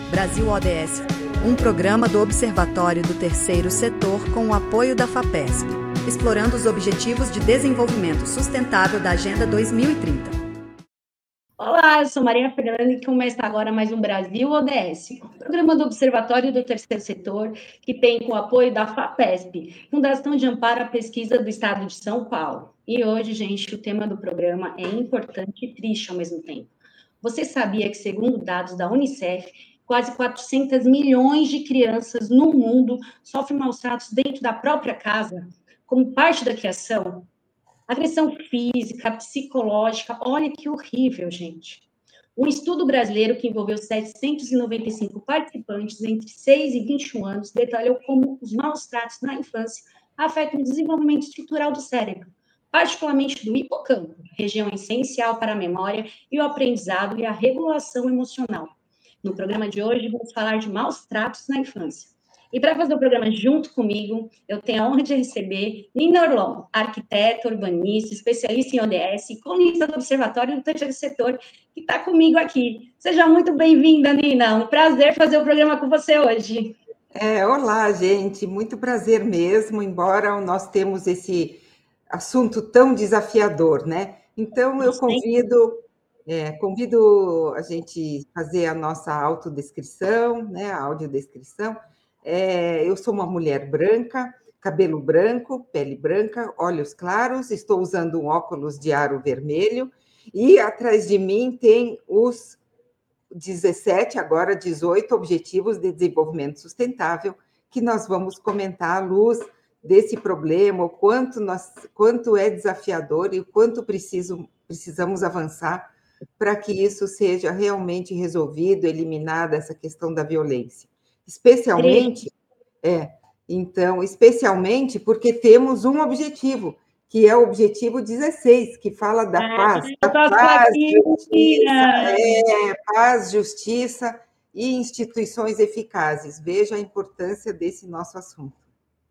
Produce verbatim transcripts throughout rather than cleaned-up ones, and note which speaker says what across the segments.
Speaker 1: Brasil O D S, um programa do Observatório do Terceiro Setor com o apoio da FAPESP, explorando os Objetivos de Desenvolvimento Sustentável da Agenda dois mil e trinta.
Speaker 2: Olá, eu sou Maria Fernanda e começa agora mais um Brasil O D S, programa do Observatório do Terceiro Setor, que tem com o apoio da FAPESP, Fundação de Amparo à Pesquisa do Estado de São Paulo. E hoje, gente, o tema do programa é importante e triste ao mesmo tempo. Você sabia que, segundo dados da Unicef, quase quatrocentos milhões de crianças no mundo sofrem maus tratos dentro da própria casa, como parte da criação? Agressão física, psicológica, olha que horrível, gente. Um estudo brasileiro que envolveu setecentos e noventa e cinco participantes entre seis e vinte e um anos detalhou como os maus tratos na infância afetam o desenvolvimento estrutural do cérebro, particularmente do hipocampo, região essencial para a memória e o aprendizado e a regulação emocional. No programa de hoje, vamos falar de maus tratos na infância. E para fazer o programa junto comigo, eu tenho a honra de receber Nina Orlon, arquiteta, urbanista, especialista em O D S e colunista do Observatório do Terceiro Setor, que está comigo aqui. Seja muito bem-vinda, Nina. Um prazer fazer o programa com você hoje.
Speaker 3: É, olá, gente. Muito prazer mesmo, embora nós temos esse assunto tão desafiador, né? Então, eu convido... É, convido a gente fazer a nossa autodescrição, né, a audiodescrição. É, eu sou uma mulher branca, cabelo branco, pele branca, olhos claros, estou usando um óculos de aro vermelho e atrás de mim tem os dezessete, agora dezoito Objetivos de Desenvolvimento Sustentável, que nós vamos comentar à luz desse problema, o quanto, nós, quanto é desafiador e o quanto preciso, precisamos avançar para que isso seja realmente resolvido, eliminada essa questão da violência. Especialmente, é, então, especialmente porque temos um objetivo, que é o objetivo dezesseis, que fala da ah, paz, da paz, justiça, é, paz, justiça e instituições eficazes. Veja a importância desse nosso assunto.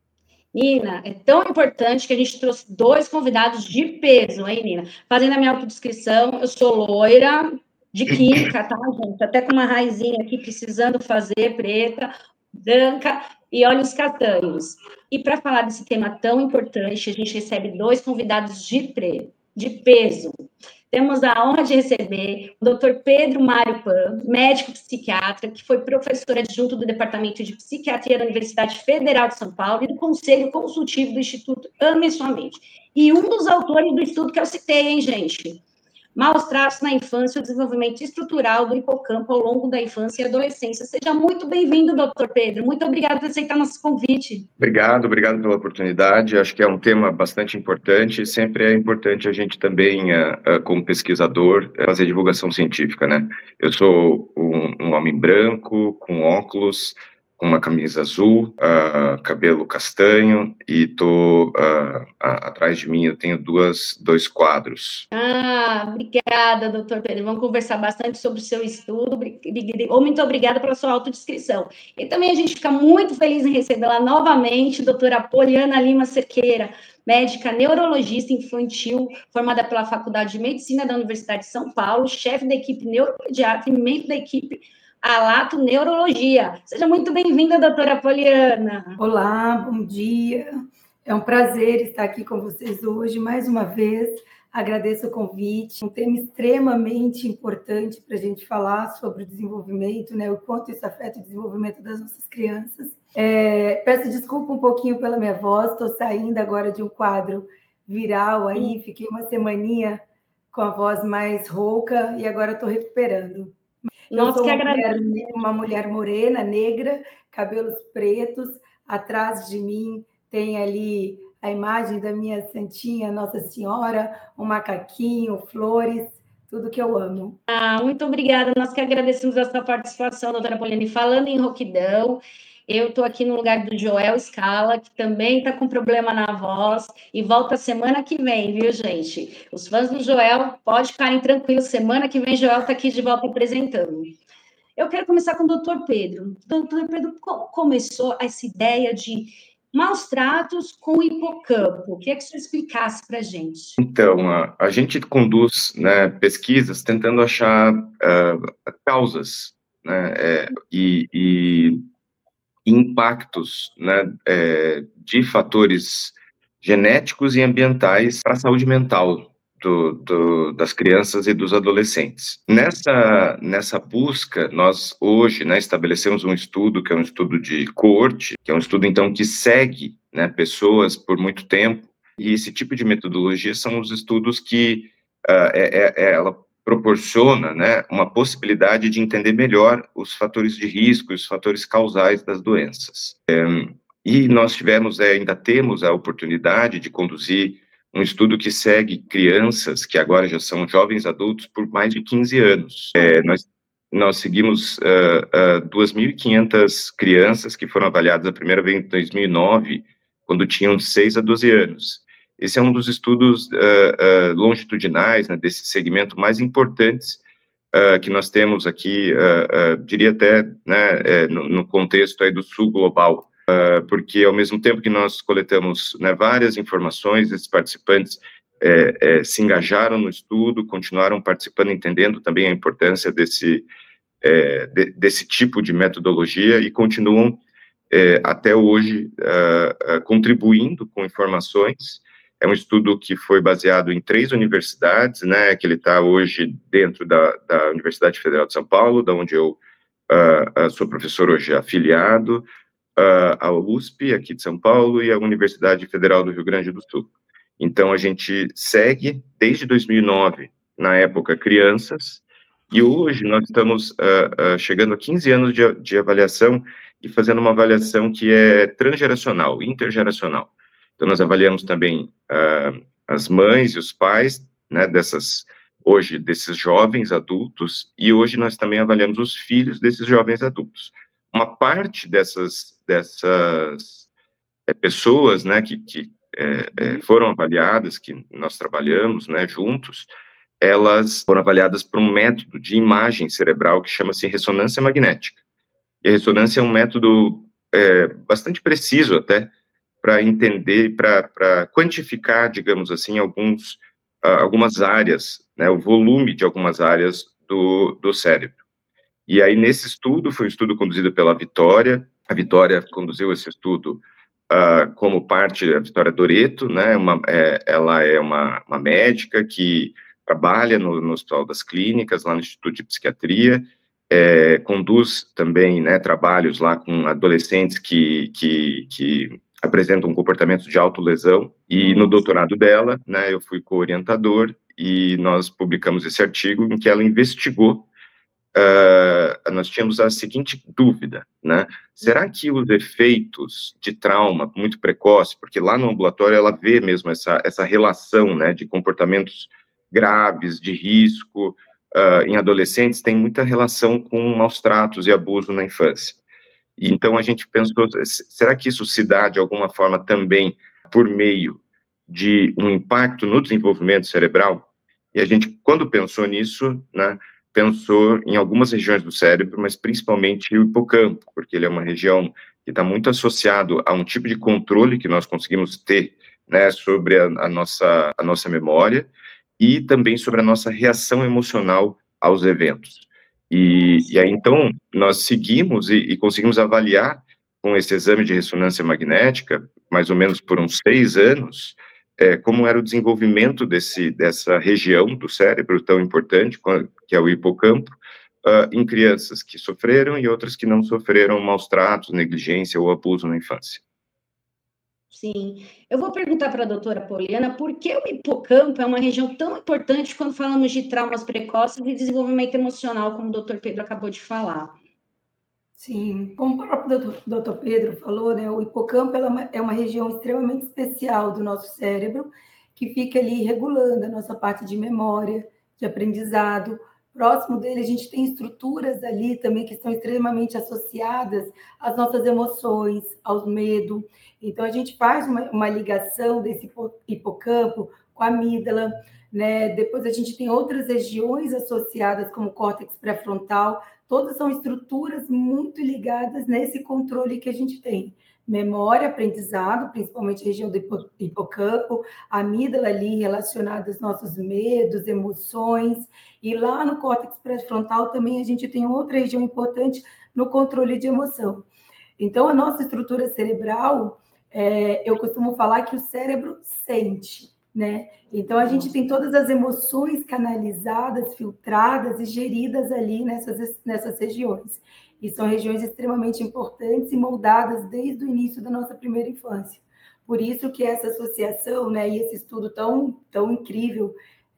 Speaker 2: Nina, é tão importante que a gente trouxe dois convidados de peso, hein, Nina? Fazendo a minha autodescrição, eu sou loira, de química, tá, gente? Até com uma raizinha aqui, precisando fazer, preta, branca e olhos castanhos. E para falar desse tema tão importante, a gente recebe dois convidados de, pre... de peso. Temos a honra de receber o doutor Pedro Mário Pan, médico psiquiatra, que foi professor adjunto do Departamento de Psiquiatria da Universidade Federal de São Paulo e do Conselho Consultivo do Instituto Ame Sua Mente. E um dos autores do estudo que eu citei, hein, gente? Maus tratos na infância e o desenvolvimento estrutural do hipocampo ao longo da infância e adolescência. Seja muito bem-vindo, doutor Pedro. Muito obrigado por aceitar nosso convite.
Speaker 4: Obrigado, obrigado pela oportunidade. Acho que é um tema bastante importante. Sempre é importante a gente também, uh, uh, como pesquisador, fazer divulgação científica, né? Eu sou um, um homem branco, com óculos, com uma camisa azul, uh, cabelo castanho, e tô uh, a, atrás de mim eu tenho duas, dois quadros.
Speaker 2: Ah, obrigada, doutor Pedro. Vamos conversar bastante sobre o seu estudo. Muito obrigada pela sua autodescrição. E também a gente fica muito feliz em recebê-la novamente, doutora Poliana Lima Cerqueira, médica neurologista infantil, formada pela Faculdade de Medicina da Universidade de São Paulo, chefe da equipe neuropediatra e membro da equipe Alato Neurologia. Seja muito bem-vinda, doutora Poliana.
Speaker 5: Olá, bom dia. É um prazer estar aqui com vocês hoje, mais uma vez. Agradeço o convite. Um tema extremamente importante para a gente falar sobre o desenvolvimento, né? O quanto isso afeta o desenvolvimento das nossas crianças. É, peço desculpa um pouquinho pela minha voz, estou saindo agora de um quadro viral aí, fiquei uma semaninha com a voz mais rouca e agora estou recuperando.
Speaker 2: Nossa,
Speaker 5: eu sou
Speaker 2: que
Speaker 5: uma mulher, uma mulher morena, negra, cabelos pretos. Atrás de mim tem ali a imagem da minha santinha Nossa Senhora, um macaquinho, flores, tudo que eu amo.
Speaker 2: Ah, muito obrigada. Nós que agradecemos a sua participação, doutora Poliane. Falando em rouquidão, eu estou aqui no lugar do Joel Scala, que também está com problema na voz, e volta semana que vem, viu, gente? Os fãs do Joel, pode ficarem tranquilos, semana que vem Joel está aqui de volta apresentando. Eu quero começar com o doutor Pedro. doutor Pedro, como começou essa ideia de maus tratos com o hipocampo? Queria que você explicasse para a gente.
Speaker 4: Então, a, a gente conduz, né, pesquisas tentando achar uh, causas, né, é, e, e impactos, né, é, de fatores genéticos e ambientais para a saúde mental do, do, das crianças e dos adolescentes. Nessa, nessa busca, nós hoje, né, estabelecemos um estudo, que é um estudo de coorte, que é um estudo, então, que segue, né, pessoas por muito tempo, e esse tipo de metodologia são os estudos que uh, é, é, ela proporciona, né, uma possibilidade de entender melhor os fatores de risco, os fatores causais das doenças. É, e nós tivemos, é, ainda temos a oportunidade de conduzir um estudo que segue crianças, que agora já são jovens adultos, por mais de quinze anos. É, nós, nós seguimos uh, uh, duas mil e quinhentas crianças que foram avaliadas a primeira vez em dois mil e nove, quando tinham de seis a doze anos. Esse é um dos estudos uh, uh, longitudinais, né, desse segmento mais importantes uh, que nós temos aqui, uh, uh, diria até, né, uh, no, no contexto aí do sul global, uh, porque ao mesmo tempo que nós coletamos, né, várias informações, esses participantes uh, uh, se engajaram no estudo, continuaram participando, entendendo também a importância desse, uh, de, desse tipo de metodologia e continuam uh, até hoje uh, uh, contribuindo com informações. É um estudo que foi baseado em três universidades, né, que ele está hoje dentro da, da Universidade Federal de São Paulo, da onde eu uh, sou professor hoje afiliado, uh, a U S P, aqui de São Paulo, e a Universidade Federal do Rio Grande do Sul. Então, a gente segue, desde dois mil e nove, na época, crianças, e hoje nós estamos uh, uh, chegando a quinze anos de, de avaliação e fazendo uma avaliação que é transgeracional, intergeracional. Então, nós avaliamos também uh, as mães e os pais, né, dessas, hoje, desses jovens adultos, e hoje nós também avaliamos os filhos desses jovens adultos. Uma parte dessas, dessas é, pessoas, né, que, que é, é, foram avaliadas, que nós trabalhamos, né, juntos, elas foram avaliadas por um método de imagem cerebral que chama-se ressonância magnética. E a ressonância é um método é, bastante preciso até, para entender, para quantificar, digamos assim, alguns, uh, algumas áreas, né, o volume de algumas áreas do, do cérebro. E aí, nesse estudo, foi um estudo conduzido pela Vitória, a Vitória conduziu esse estudo uh, como parte da Vitória Doreto, né, uma, é, ela é uma, uma médica que trabalha no, no Hospital das Clínicas, lá no Instituto de Psiquiatria, é, conduz também, né, trabalhos lá com adolescentes que, que, que apresentam comportamentos de autolesão, e no doutorado dela, né, eu fui co-orientador, e nós publicamos esse artigo em que ela investigou, uh, nós tínhamos a seguinte dúvida, né, será que os efeitos de trauma muito precoce, porque lá no ambulatório ela vê mesmo essa, essa relação, né, de comportamentos graves, de risco, uh, em adolescentes, tem muita relação com maus tratos e abuso na infância. Então, a gente pensou, será que isso se dá, de alguma forma, também por meio de um impacto no desenvolvimento cerebral? E a gente, quando pensou nisso, né, pensou em algumas regiões do cérebro, mas principalmente o hipocampo, porque ele é uma região que está muito associado a um tipo de controle que nós conseguimos ter, né, sobre a, a, nossa, a nossa memória e também sobre a nossa reação emocional aos eventos. E, e aí, então, nós seguimos e, e conseguimos avaliar com esse exame de ressonância magnética, mais ou menos por uns seis anos, é, como era o desenvolvimento desse, dessa região do cérebro tão importante, que é o hipocampo, uh, em crianças que sofreram e outras que não sofreram maus tratos, negligência ou abuso na infância.
Speaker 2: Sim. Eu vou perguntar para a doutora Poliana por que o hipocampo é uma região tão importante quando falamos de traumas precoces e desenvolvimento emocional, como o doutor Pedro acabou de falar.
Speaker 5: Sim, como o próprio doutor Pedro falou, né, o hipocampo ela é, uma, é uma região extremamente especial do nosso cérebro, que fica ali regulando a nossa parte de memória, de aprendizado. Próximo dele, a gente tem estruturas ali também que estão extremamente associadas às nossas emoções, ao medo. Então, a gente faz uma, uma ligação desse hipocampo com a amígdala, né? Depois a gente tem outras regiões associadas, como o córtex pré-frontal, todas são estruturas muito ligadas nesse controle que a gente tem. Memória, aprendizado, principalmente a região do hipocampo, a amígdala ali relacionada aos nossos medos, emoções, e lá no córtex pré-frontal também a gente tem outra região importante no controle de emoção. Então, a nossa estrutura cerebral, é, eu costumo falar que o cérebro sente, né? Então, a gente tem todas as emoções canalizadas, filtradas e geridas ali nessas, nessas regiões. E são regiões extremamente importantes e moldadas desde o início da nossa primeira infância. Por isso que essa associação, né, e esse estudo tão, tão incrível,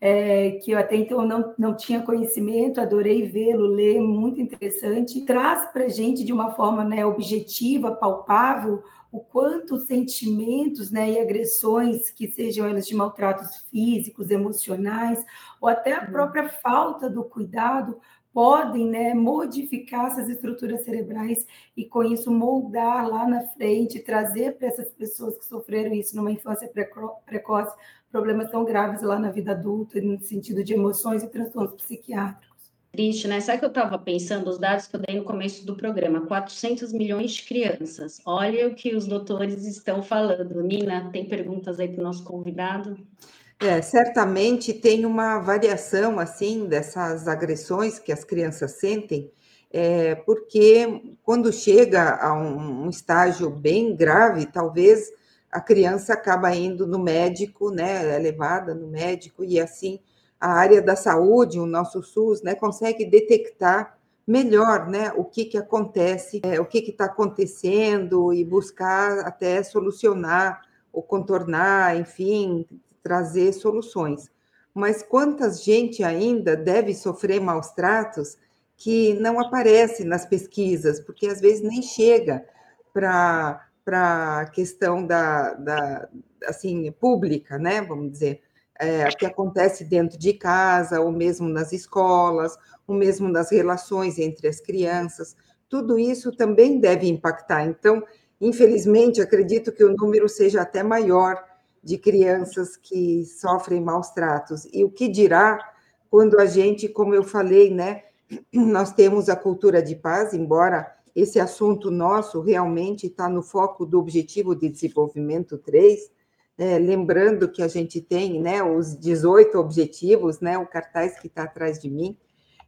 Speaker 5: é, que eu até então não, não tinha conhecimento, adorei vê-lo, ler, muito interessante, traz para a gente de uma forma, né, objetiva, palpável, o quanto os sentimentos, né, e agressões, que sejam elas de maltratos físicos, emocionais, ou até a própria falta do cuidado, podem, né, modificar essas estruturas cerebrais e, com isso, moldar lá na frente, trazer para essas pessoas que sofreram isso numa infância preco- precoce, problemas tão graves lá na vida adulta, no sentido de emoções e transtornos psiquiátricos.
Speaker 2: Triste, né? Sabe que eu estava pensando, os dados que eu dei no começo do programa, quatrocentos milhões de crianças. Olha o que os doutores estão falando. Nina, tem perguntas aí para o nosso convidado?
Speaker 3: É, certamente tem uma variação, assim, dessas agressões que as crianças sentem, é, porque quando chega a um, um estágio bem grave, talvez a criança acaba indo no médico, né, é levada no médico, e assim a área da saúde, o nosso SUS, né, consegue detectar melhor, né, o que que acontece, é, o que que está acontecendo, e buscar até solucionar ou contornar, enfim, trazer soluções. Mas quantas gente ainda deve sofrer maus tratos que não aparece nas pesquisas, porque às vezes nem chega para para a questão da, da assim pública, né? Vamos dizer, é, o que acontece dentro de casa, ou mesmo nas escolas, ou mesmo nas relações entre as crianças. Tudo isso também deve impactar. Então, infelizmente, acredito que o número seja até maior de crianças que sofrem maus tratos. E o que dirá quando a gente, como eu falei, né, nós temos a cultura de paz, embora esse assunto nosso realmente está no foco do Objetivo de Desenvolvimento três, é, lembrando que a gente tem, né, os dezoito objetivos, né, o cartaz que está atrás de mim,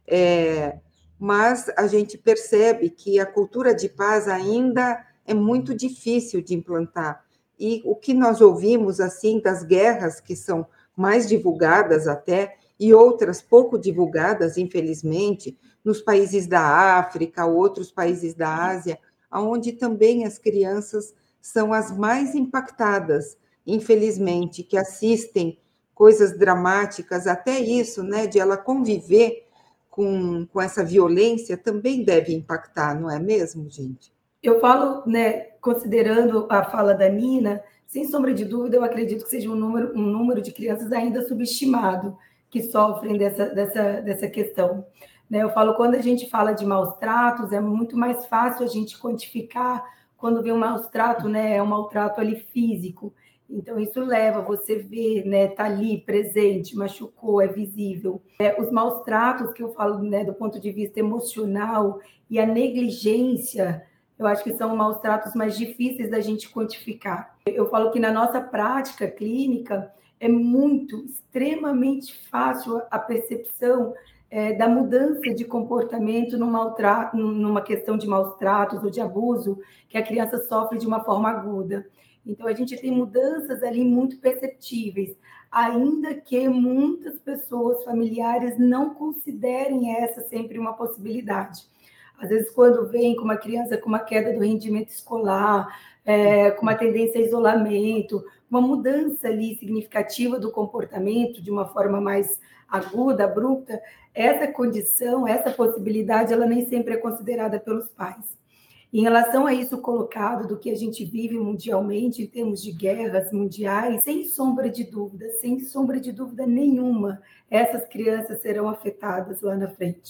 Speaker 3: é, mas a gente percebe que a cultura de paz ainda é muito difícil de implantar. E o que nós ouvimos, assim, das guerras que são mais divulgadas até, e outras pouco divulgadas, infelizmente, nos países da África, outros países da Ásia, onde também as crianças são as mais impactadas, infelizmente, que assistem coisas dramáticas, até isso, né, de ela conviver com, com essa violência, também deve impactar, não é mesmo, gente?
Speaker 5: Eu falo, né, considerando a fala da Nina, sem sombra de dúvida, eu acredito que seja um número, um número de crianças ainda subestimado que sofrem dessa, dessa, dessa questão. Né, eu falo, quando a gente fala de maus tratos, é muito mais fácil a gente quantificar quando vê um maus trato, né, é um maltrato ali físico. Então, isso leva você ver, né, tá ali presente, machucou, é visível. É, os maus tratos que eu falo, né, do ponto de vista emocional e a negligência, eu acho que são maus tratos mais difíceis da gente quantificar. Eu falo que na nossa prática clínica é muito, extremamente fácil a percepção é, da mudança de comportamento num maltrato, numa questão de maus tratos ou de abuso que a criança sofre de uma forma aguda. Então, a gente tem mudanças ali muito perceptíveis, ainda que muitas pessoas familiares não considerem essa sempre uma possibilidade. Às vezes, quando vem com uma criança com uma queda do rendimento escolar, é, com uma tendência a isolamento, uma mudança ali significativa do comportamento de uma forma mais aguda, abrupta, essa condição, essa possibilidade, ela nem sempre é considerada pelos pais. Em relação a isso colocado do que a gente vive mundialmente, em termos de guerras mundiais, sem sombra de dúvida, sem sombra de dúvida nenhuma, essas crianças serão afetadas lá na frente.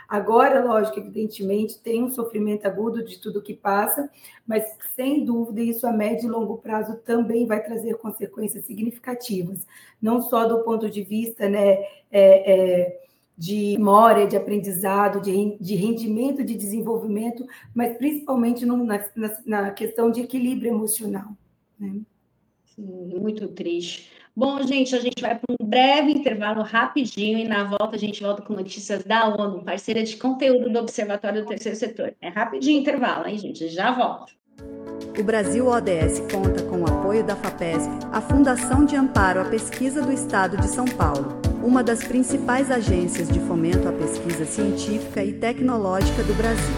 Speaker 5: Agora, lógico, evidentemente, tem um sofrimento agudo de tudo que passa, mas, sem dúvida, isso a médio e longo prazo também vai trazer consequências significativas, não só do ponto de vista, né, é, é, de memória, de aprendizado, de, de rendimento, de desenvolvimento, mas principalmente no, na, na questão de equilíbrio emocional, né?
Speaker 2: Sim, muito triste. Bom, gente, a gente vai para um breve intervalo rapidinho e na volta a gente volta com notícias da ONU, parceira de conteúdo do Observatório do Terceiro Setor. É rapidinho intervalo, hein, gente? Já volto.
Speaker 1: O Brasil O D S conta com o apoio da FAPESP, a Fundação de Amparo à Pesquisa do Estado de São Paulo, uma das principais agências de fomento à pesquisa científica e tecnológica do Brasil.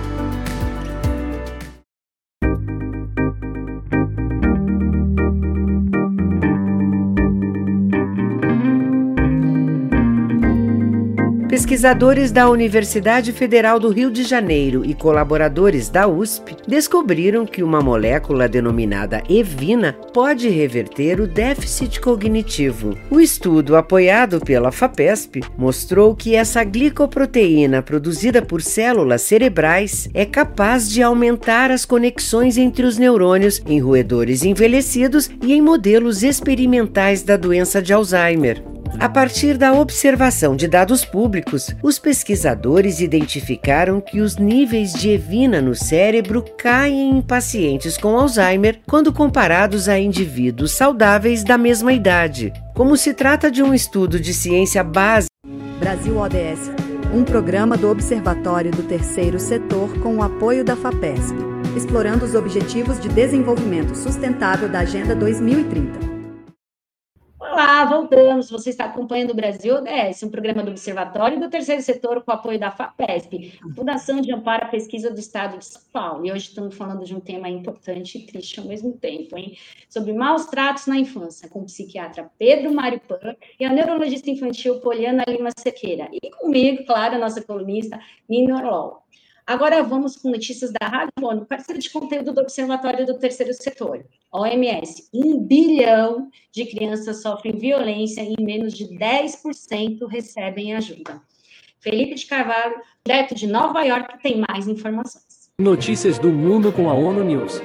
Speaker 6: Pesquisadores da Universidade Federal do Rio de Janeiro e colaboradores da U S P descobriram que uma molécula denominada Evina pode reverter o déficit cognitivo. O estudo, apoiado pela FAPESP, mostrou que essa glicoproteína produzida por células cerebrais é capaz de aumentar as conexões entre os neurônios em roedores envelhecidos e em modelos experimentais da doença de Alzheimer. A partir da observação de dados públicos, os pesquisadores identificaram que os níveis de Evina no cérebro caem em pacientes com Alzheimer quando comparados a indivíduos saudáveis da mesma idade. Como se trata de um estudo de ciência básica...
Speaker 1: Brasil O D S, um programa do Observatório do Terceiro Setor com o apoio da FAPESP, explorando os Objetivos de Desenvolvimento Sustentável da Agenda dois mil e trinta.
Speaker 2: Olá, voltamos. Você está acompanhando o Brasil O D S, um programa do Observatório do Terceiro Setor com apoio da FAPESP, Fundação de Amparo à Pesquisa do Estado de São Paulo. E hoje estamos falando de um tema importante e triste ao mesmo tempo, hein? Sobre maus tratos na infância, com o psiquiatra Pedro Mário Pan e a neurologista infantil Poliana Lima Sequeira. E comigo, claro, a nossa colunista Nina Orlol. Agora vamos com notícias da Rádio ONU, parceira de conteúdo do Observatório do Terceiro Setor. O M S, um bilhão de crianças sofrem violência e menos de dez por cento recebem ajuda. Felipe de Carvalho, direto de Nova York, tem mais informações.
Speaker 7: Notícias do mundo com a ONU News.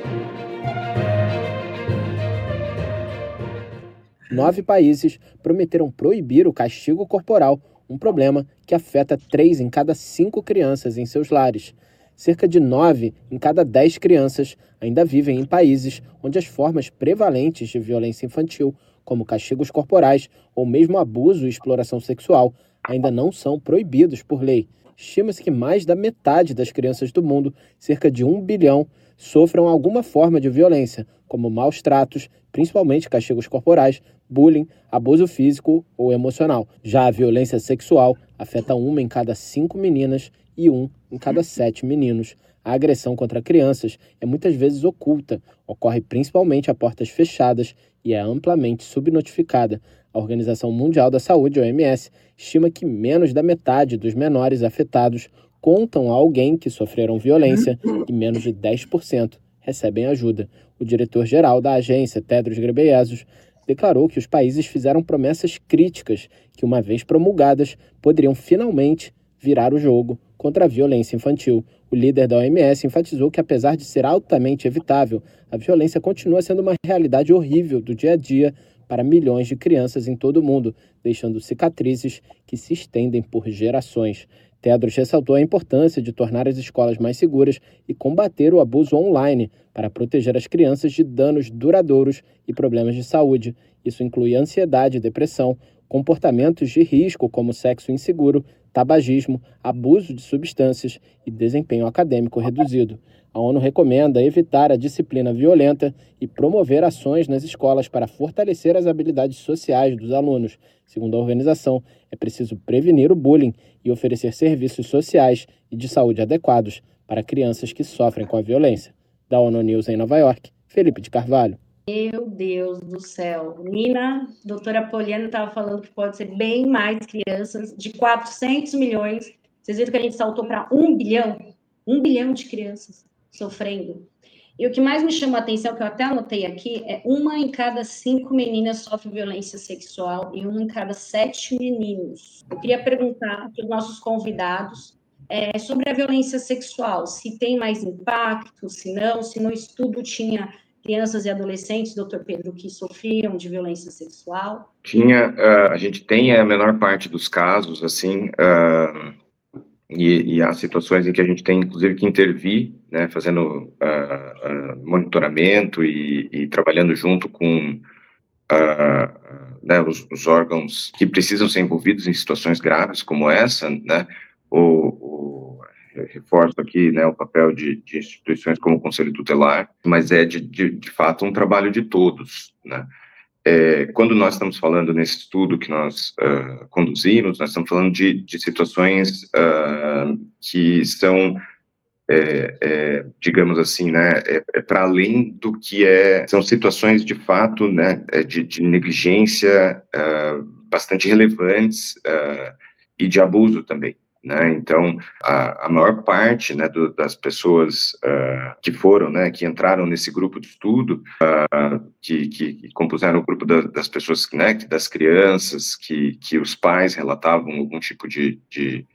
Speaker 8: Nove países prometeram proibir o castigo corporal, um problema que afeta três em cada cinco crianças em seus lares. Cerca de nove em cada dez crianças ainda vivem em países onde as formas prevalentes de violência infantil, como castigos corporais ou mesmo abuso e exploração sexual, ainda não são proibidos por lei. Estima-se que mais da metade das crianças do mundo, cerca de um bilhão, sofram alguma forma de violência, como maus tratos, principalmente castigos corporais, bullying, abuso físico ou emocional. Já a violência sexual afeta uma em cada cinco meninas e um em cada sete meninos. A agressão contra crianças é muitas vezes oculta, ocorre principalmente a portas fechadas e é amplamente subnotificada. A Organização Mundial da Saúde, O M S, estima que menos da metade dos menores afetados contam a alguém que sofreram violência e menos de dez por cento recebem ajuda. O diretor-geral da agência, Tedros Ghebreyesus, declarou que os países fizeram promessas críticas que, uma vez promulgadas, poderiam finalmente virar o jogo contra a violência infantil. O líder da O M S enfatizou que, apesar de ser altamente evitável, a violência continua sendo uma realidade horrível do dia a dia para milhões de crianças em todo o mundo, deixando cicatrizes que se estendem por gerações. Tedros ressaltou a importância de tornar as escolas mais seguras e combater o abuso online para proteger as crianças de danos duradouros e problemas de saúde. Isso inclui ansiedade e depressão, comportamentos de risco como sexo inseguro, tabagismo, abuso de substâncias e desempenho acadêmico reduzido. A ONU recomenda evitar a disciplina violenta e promover ações nas escolas para fortalecer as habilidades sociais dos alunos. Segundo a organização, é preciso prevenir o bullying e oferecer serviços sociais e de saúde adequados para crianças que sofrem com a violência. Da ONU News em Nova York, Felipe de Carvalho.
Speaker 2: Meu Deus do céu. Nina, doutora Poliana estava falando que pode ser bem mais crianças, de quatrocentos milhões. Vocês viram que a gente saltou para um bilhão? Um bilhão de crianças sofrendo. E o que mais me chama a atenção, que eu até anotei aqui, é uma em cada cinco meninas sofre violência sexual e uma em cada sete meninos. Eu queria perguntar para os nossos convidados é, sobre a violência sexual, se tem mais impacto, se não, se no estudo tinha crianças e adolescentes, doutor Pedro, que sofriam de violência sexual?
Speaker 4: Tinha, uh, a gente tem a menor parte dos casos, assim, uh, e, e há situações em que a gente tem, inclusive, que intervir, né, fazendo uh, uh, monitoramento e, e trabalhando junto com uh, né, os, os órgãos que precisam ser envolvidos em situações graves como essa, né, o, o reforço aqui, né, o papel de, de instituições como o Conselho Tutelar, mas é de, de, de fato um trabalho de todos, né. É, quando nós estamos falando nesse estudo que nós uh, conduzimos, nós estamos falando de, de situações uh, que são, é, é, digamos assim, né, é, é para além do que é, são situações de fato, né, de, de negligência uh, bastante relevantes uh, e de abuso também. Né? Então, a, a maior parte, né, do, das pessoas uh, que foram, né, que entraram nesse grupo de estudo, uh, que, que, que compuseram o grupo da, das pessoas, né, das crianças, que, que os pais relatavam algum tipo de, de,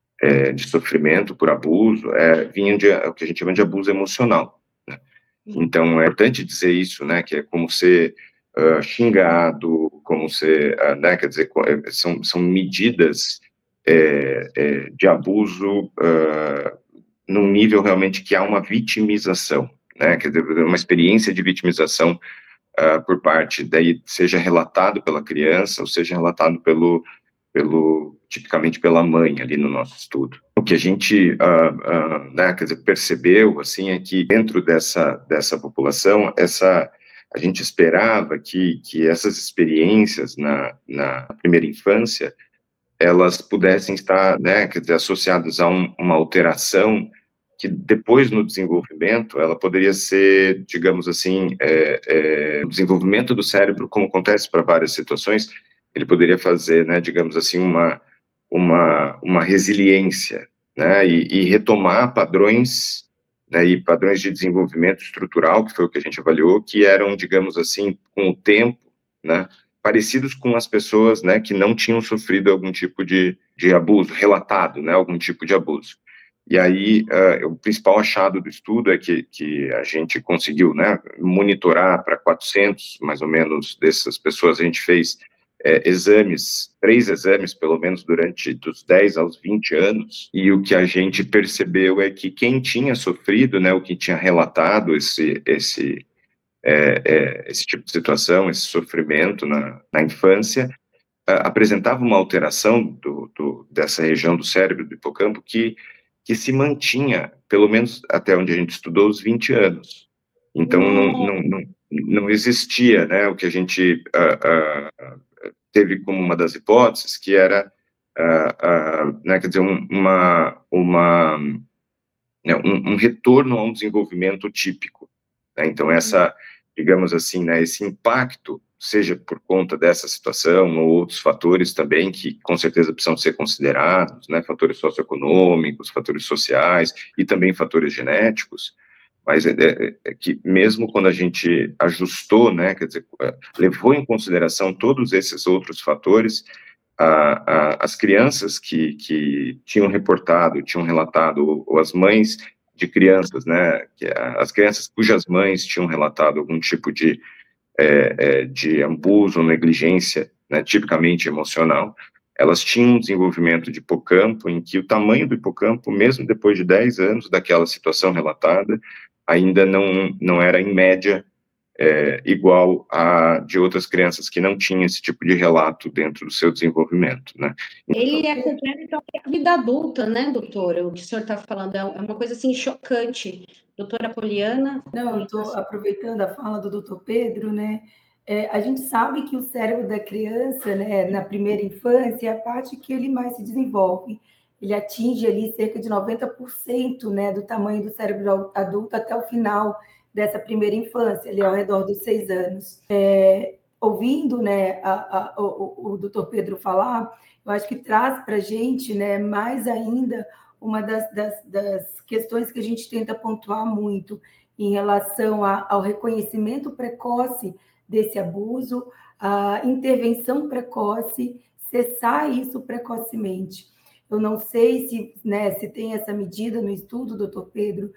Speaker 4: é, de sofrimento por abuso, é, vinham de o que a gente chama de abuso emocional. Né? Então, é importante dizer isso, né, que é como ser uh, xingado, como ser, uh, né, quer dizer, são, são medidas É, é, de abuso uh, num nível realmente que há uma vitimização, né, quer dizer, uma experiência de vitimização uh, por parte, daí seja relatado pela criança ou seja relatado pelo, pelo tipicamente pela mãe ali no nosso estudo. O que a gente uh, uh, né, quer dizer, percebeu assim é que dentro dessa, dessa população, essa a gente esperava que, que essas experiências na, na primeira infância elas pudessem estar, né, quer dizer, associadas a um, uma alteração que depois no desenvolvimento ela poderia ser, digamos assim, é, é, o desenvolvimento do cérebro, como acontece para várias situações, ele poderia fazer, né, digamos assim, uma uma uma resiliência, né, e, e retomar padrões, né, e padrões de desenvolvimento estrutural, que foi o que a gente avaliou, que eram, digamos assim, com o tempo, né, parecidos com as pessoas, né, que não tinham sofrido algum tipo de, de abuso, relatado, né, algum tipo de abuso. E aí, uh, o principal achado do estudo é que, que a gente conseguiu, né, monitorar para quatrocentos, mais ou menos, dessas pessoas, a gente fez é, exames, três exames, pelo menos, durante dos dez aos vinte anos, e o que a gente percebeu é que quem tinha sofrido, né, o que tinha relatado esse, esse É, é, esse tipo de situação, esse sofrimento na, na infância, a, apresentava uma alteração do, do, dessa região do cérebro, do hipocampo, que, que se mantinha, pelo menos até onde a gente estudou, os vinte anos. Então, não, não, não, não existia, né, o que a gente uh, uh, teve como uma das hipóteses, que era, uh, uh, né, quer dizer, um, uma, uma, né, um, um retorno a um desenvolvimento típico. Né? Então, essa, digamos assim, né, esse impacto, seja por conta dessa situação ou outros fatores também que com certeza precisam ser considerados, né, fatores socioeconômicos, fatores sociais e também fatores genéticos, mas é, é, é que mesmo quando a gente ajustou, né, quer dizer, levou em consideração todos esses outros fatores, a, a, as crianças que, que tinham reportado, tinham relatado, ou, ou as mães de crianças, né, que as crianças cujas mães tinham relatado algum tipo de, é, é, de abuso ou negligência, né, tipicamente emocional, elas tinham um desenvolvimento de hipocampo em que o tamanho do hipocampo, mesmo depois de dez anos daquela situação relatada, ainda não, não era, em média, é, igual a de outras crianças que não tinham esse tipo de relato dentro do seu desenvolvimento, né?
Speaker 2: Ele é complemento à vida adulta, né, doutora? O que o senhor está falando é uma coisa, assim, chocante. Doutora Poliana?
Speaker 5: Não, estou aproveitando a fala do doutor Pedro, né? É, a gente sabe que o cérebro da criança, né, na primeira infância, é a parte que ele mais se desenvolve. Ele atinge ali cerca de noventa por cento, né, do tamanho do cérebro adulto até o final dessa primeira infância, ali ao redor dos seis anos. É, ouvindo, né, a, a, o, o doutor Pedro falar, eu acho que traz para a gente, né, mais ainda uma das, das, das questões que a gente tenta pontuar muito em relação a, ao reconhecimento precoce desse abuso, a intervenção precoce, cessar isso precocemente. Eu não sei se, né, se tem essa medida no estudo, doutor Pedro,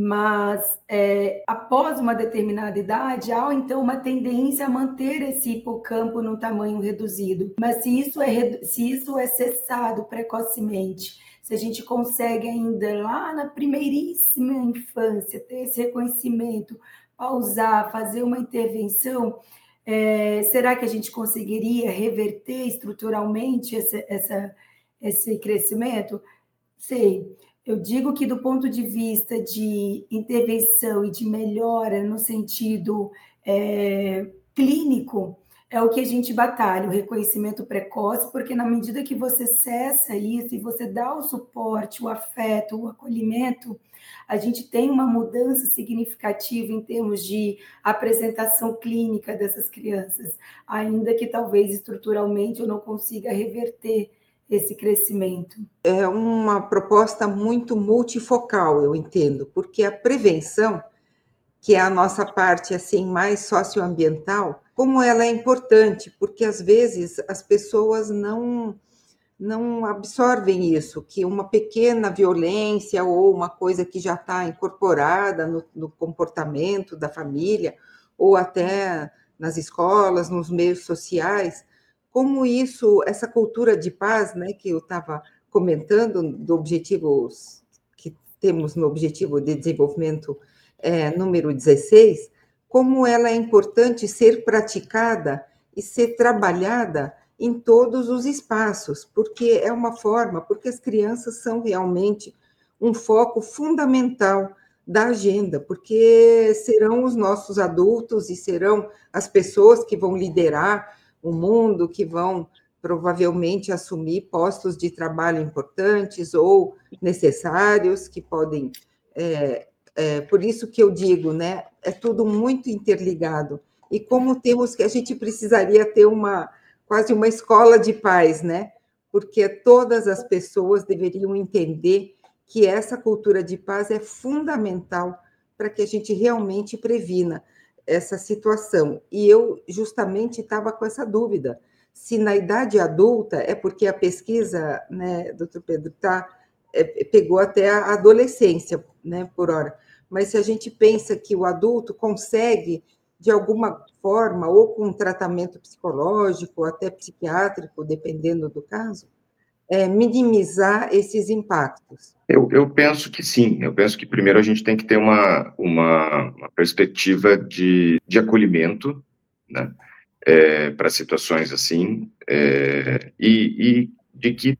Speaker 5: mas é, após uma determinada idade, há então uma tendência a manter esse hipocampo num tamanho reduzido. Mas se isso é, se isso é cessado precocemente, se a gente consegue ainda lá na primeiríssima infância ter esse reconhecimento, pausar, fazer uma intervenção, é, será que a gente conseguiria reverter estruturalmente essa, essa, esse crescimento? Sei. Eu digo que do ponto de vista de intervenção e de melhora no sentido é, clínico, é o que a gente batalha, o reconhecimento precoce, porque na medida que você cessa isso e você dá o suporte, o afeto, o acolhimento, a gente tem uma mudança significativa em termos de apresentação clínica dessas crianças, ainda que talvez estruturalmente eu não consiga reverter esse crescimento.
Speaker 3: É uma proposta muito multifocal, eu entendo, porque a prevenção, que é a nossa parte assim mais socioambiental, como ela é importante, porque às vezes as pessoas não não absorvem isso, que uma pequena violência ou uma coisa que já está incorporada no, no comportamento da família, ou até nas escolas, nos meios sociais, como isso, essa cultura de paz, né, que eu estava comentando, do objetivo que temos no Objetivo de Desenvolvimento é, número dezesseis, como ela é importante ser praticada e ser trabalhada em todos os espaços, porque é uma forma, porque as crianças são realmente um foco fundamental da agenda, porque serão os nossos adultos e serão as pessoas que vão liderar o mundo, que vão provavelmente assumir postos de trabalho importantes ou necessários, que podem... É, é, por isso que eu digo, né, é tudo muito interligado. E como temos que... A gente precisaria ter uma... quase uma escola de paz, né? Porque todas as pessoas deveriam entender que essa cultura de paz é fundamental para que a gente realmente previna essa situação. E eu justamente estava com essa dúvida, se na idade adulta, é porque a pesquisa, né, doutor Pedro, tá, é, pegou até a adolescência, né, por hora, mas se a gente pensa que o adulto consegue, de alguma forma, ou com tratamento psicológico, ou até psiquiátrico, dependendo do caso, é, minimizar esses impactos.
Speaker 4: Eu, eu penso que sim, eu penso que primeiro a gente tem que ter uma, uma, uma perspectiva de, de acolhimento, né, é, para situações assim, é, e, e de que,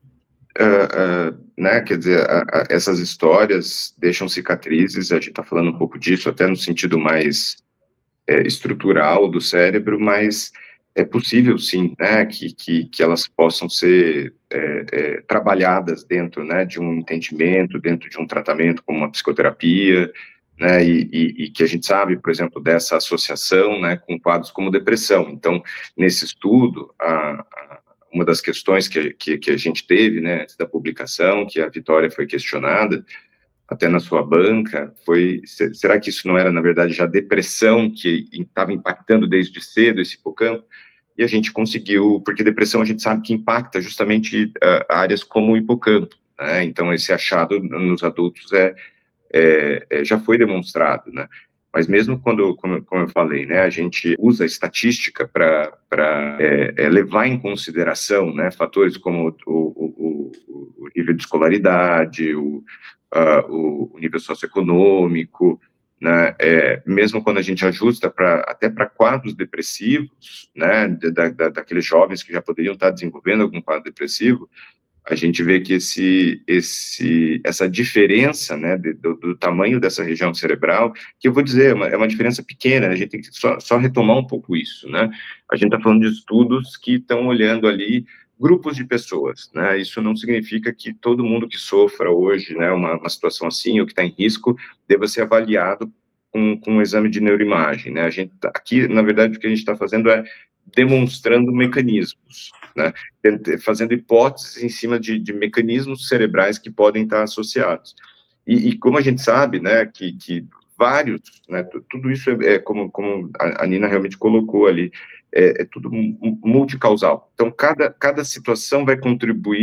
Speaker 4: uh, uh, né, quer dizer, a, a, essas histórias deixam cicatrizes, a gente está falando um pouco disso até no sentido mais é, estrutural do cérebro, mas é possível, sim, né, que, que, que elas possam ser é, é, trabalhadas dentro, né, de um entendimento, dentro de um tratamento como uma psicoterapia, né, e, e, e que a gente sabe, por exemplo, dessa associação, né, com quadros como depressão. Então, nesse estudo, a, a, uma das questões que, que, que a gente teve, né, antes da publicação, que a Vitória foi questionada, até na sua banca, foi, será que isso não era, na verdade, já depressão que estava impactando desde cedo esse hipocampo? E a gente conseguiu, porque depressão a gente sabe que impacta justamente uh, áreas como o hipocampo, né? Então esse achado nos adultos é, é, é, já foi demonstrado, né? Mas mesmo quando, como, como eu falei, né, a gente usa a estatística para é, é, levar em consideração, né, fatores como o, o, o, o nível de escolaridade, o, uh, o nível socioeconômico, né, é, mesmo quando a gente ajusta pra, até para quadros depressivos, né, da, da, daqueles jovens que já poderiam estar desenvolvendo algum quadro depressivo, a gente vê que esse, esse, essa diferença, né, do, do tamanho dessa região cerebral, que eu vou dizer, é uma, é uma diferença pequena, a gente tem que só, só retomar um pouco isso, né, a gente está falando de estudos que estão olhando ali grupos de pessoas, né, isso não significa que todo mundo que sofra hoje, né, uma, uma situação assim, ou que está em risco, deva ser avaliado com, com um exame de neuroimagem, né, a gente, aqui, na verdade, o que a gente está fazendo é demonstrando mecanismos, né, fazendo hipóteses em cima de, de mecanismos cerebrais que podem estar associados. E, e como a gente sabe, né, que, que vários, né, tudo isso é, é como, como a Nina realmente colocou ali, é, é tudo multicausal. Então, cada, cada situação vai contribuir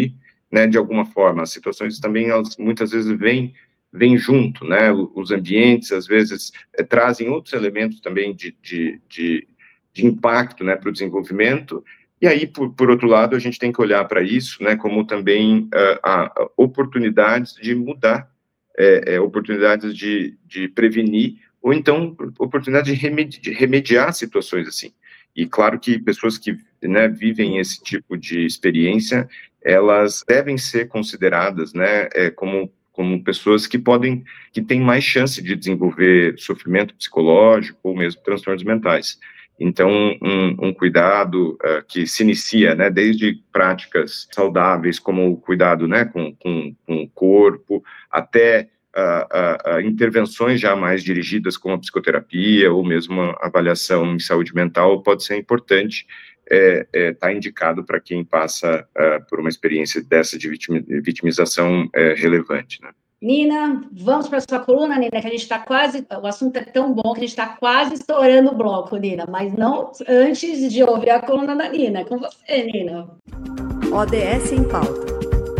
Speaker 4: né, de alguma forma. As situações também, elas, muitas vezes, vêm vêm junto, né, os ambientes, às vezes, é, trazem outros elementos também de, de, de, de impacto, né, para o desenvolvimento, e aí, por, por outro lado, a gente tem que olhar para isso, né, como também uh, a, oportunidades de mudar, é, é, oportunidades de, de prevenir, ou então oportunidade de, remedi de remediar situações assim. E claro que pessoas que, né, vivem esse tipo de experiência, elas devem ser consideradas, né, é, como como pessoas que podem, que têm mais chance de desenvolver sofrimento psicológico ou mesmo transtornos mentais. Então, um, um cuidado uh, que se inicia, né, desde práticas saudáveis, como o cuidado, né, com, com, com o corpo, até uh, uh, uh, intervenções já mais dirigidas como a psicoterapia ou mesmo a avaliação em saúde mental, pode ser importante, é, é, tá indicado para quem passa uh, por uma experiência dessa de vitimização é, relevante, né?
Speaker 2: Nina, vamos para a sua coluna, Nina, que a gente está quase, o assunto é tão bom que a gente está quase estourando o bloco, Nina, mas não antes de ouvir a coluna da Nina. Com você, Nina.
Speaker 1: O D S em pauta.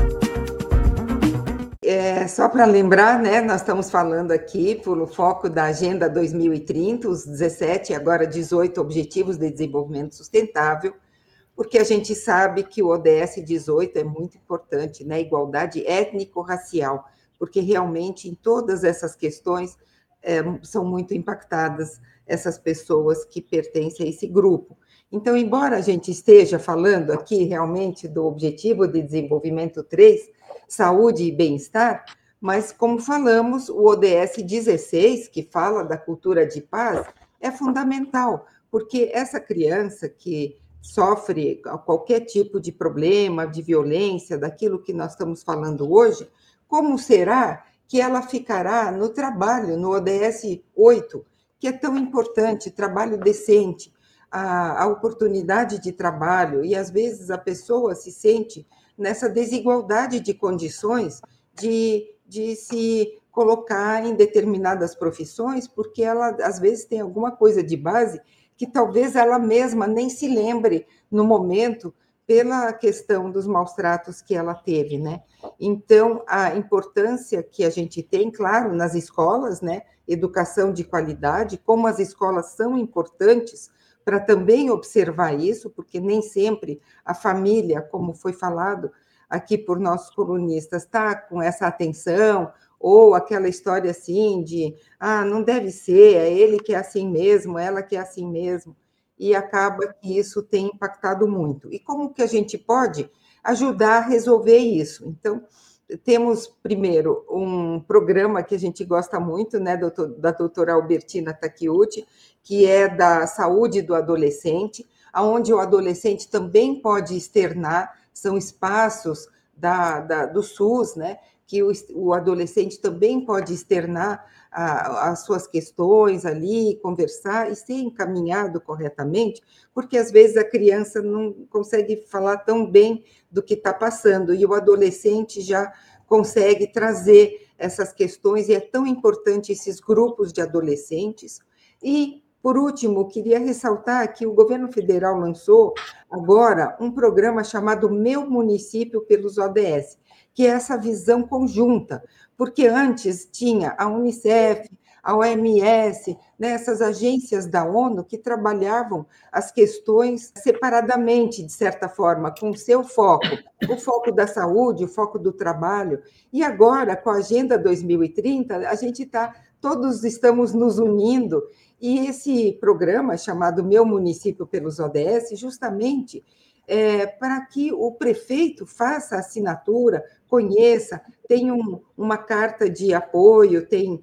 Speaker 3: É, só para lembrar, né, nós estamos falando aqui pelo foco da Agenda dois mil e trinta, os dezessete, agora dezoito Objetivos de Desenvolvimento Sustentável, porque a gente sabe que o O D S dezoito é muito importante, né, igualdade étnico-racial, porque realmente em todas essas questões é, são muito impactadas essas pessoas que pertencem a esse grupo. Então, embora a gente esteja falando aqui realmente do Objetivo de Desenvolvimento três, saúde e bem-estar, mas como falamos, o O D S dezesseis, que fala da cultura de paz, é fundamental, porque essa criança que sofre qualquer tipo de problema, de violência, daquilo que nós estamos falando hoje, como será que ela ficará no trabalho, no O D S oito, que é tão importante, trabalho decente, a, a oportunidade de trabalho, e às vezes a pessoa se sente nessa desigualdade de condições de, de se colocar em determinadas profissões, porque ela, às vezes, tem alguma coisa de base que talvez ela mesma nem se lembre no momento pela questão dos maus tratos que ela teve, né? Então, a importância que a gente tem, claro, nas escolas, né? Educação de qualidade, como as escolas são importantes para também observar isso, porque nem sempre a família, como foi falado aqui por nossos colunistas, está com essa atenção, ou aquela história assim de, ah, não deve ser, é ele que é assim mesmo, ela que é assim mesmo, e acaba que isso tem impactado muito. E como que a gente pode ajudar a resolver isso? Então, temos, primeiro, um programa que a gente gosta muito, né, da doutora Albertina Takeuchi, que é da saúde do adolescente, onde o adolescente também pode externar, são espaços da, da, do SUS, né, que o, o adolescente também pode externar a, as suas questões ali, conversar e ser encaminhado corretamente, porque às vezes a criança não consegue falar tão bem do que está passando, e o adolescente já consegue trazer essas questões, e é tão importante esses grupos de adolescentes. E, por último, queria ressaltar que o governo federal lançou agora um programa chamado Meu Município pelos O D S, que é essa visão conjunta, porque antes tinha a Unicef, a O M S, né, essas agências da ONU que trabalhavam as questões separadamente, de certa forma, com o seu foco, o foco da saúde, o foco do trabalho, e agora, com a Agenda dois mil e trinta, a gente está, todos estamos nos unindo, e esse programa, chamado Meu Município pelos O D S, justamente é, para que o prefeito faça a assinatura, conheça, tem um, uma carta de apoio, tem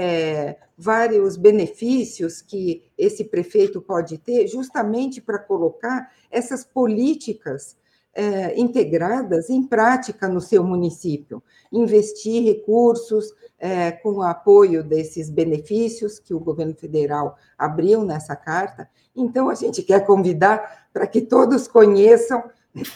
Speaker 3: é, vários benefícios que esse prefeito pode ter, justamente para colocar essas políticas é, integradas em prática no seu município, investir recursos é, com o apoio desses benefícios que o governo federal abriu nessa carta. Então, a gente quer convidar para que todos conheçam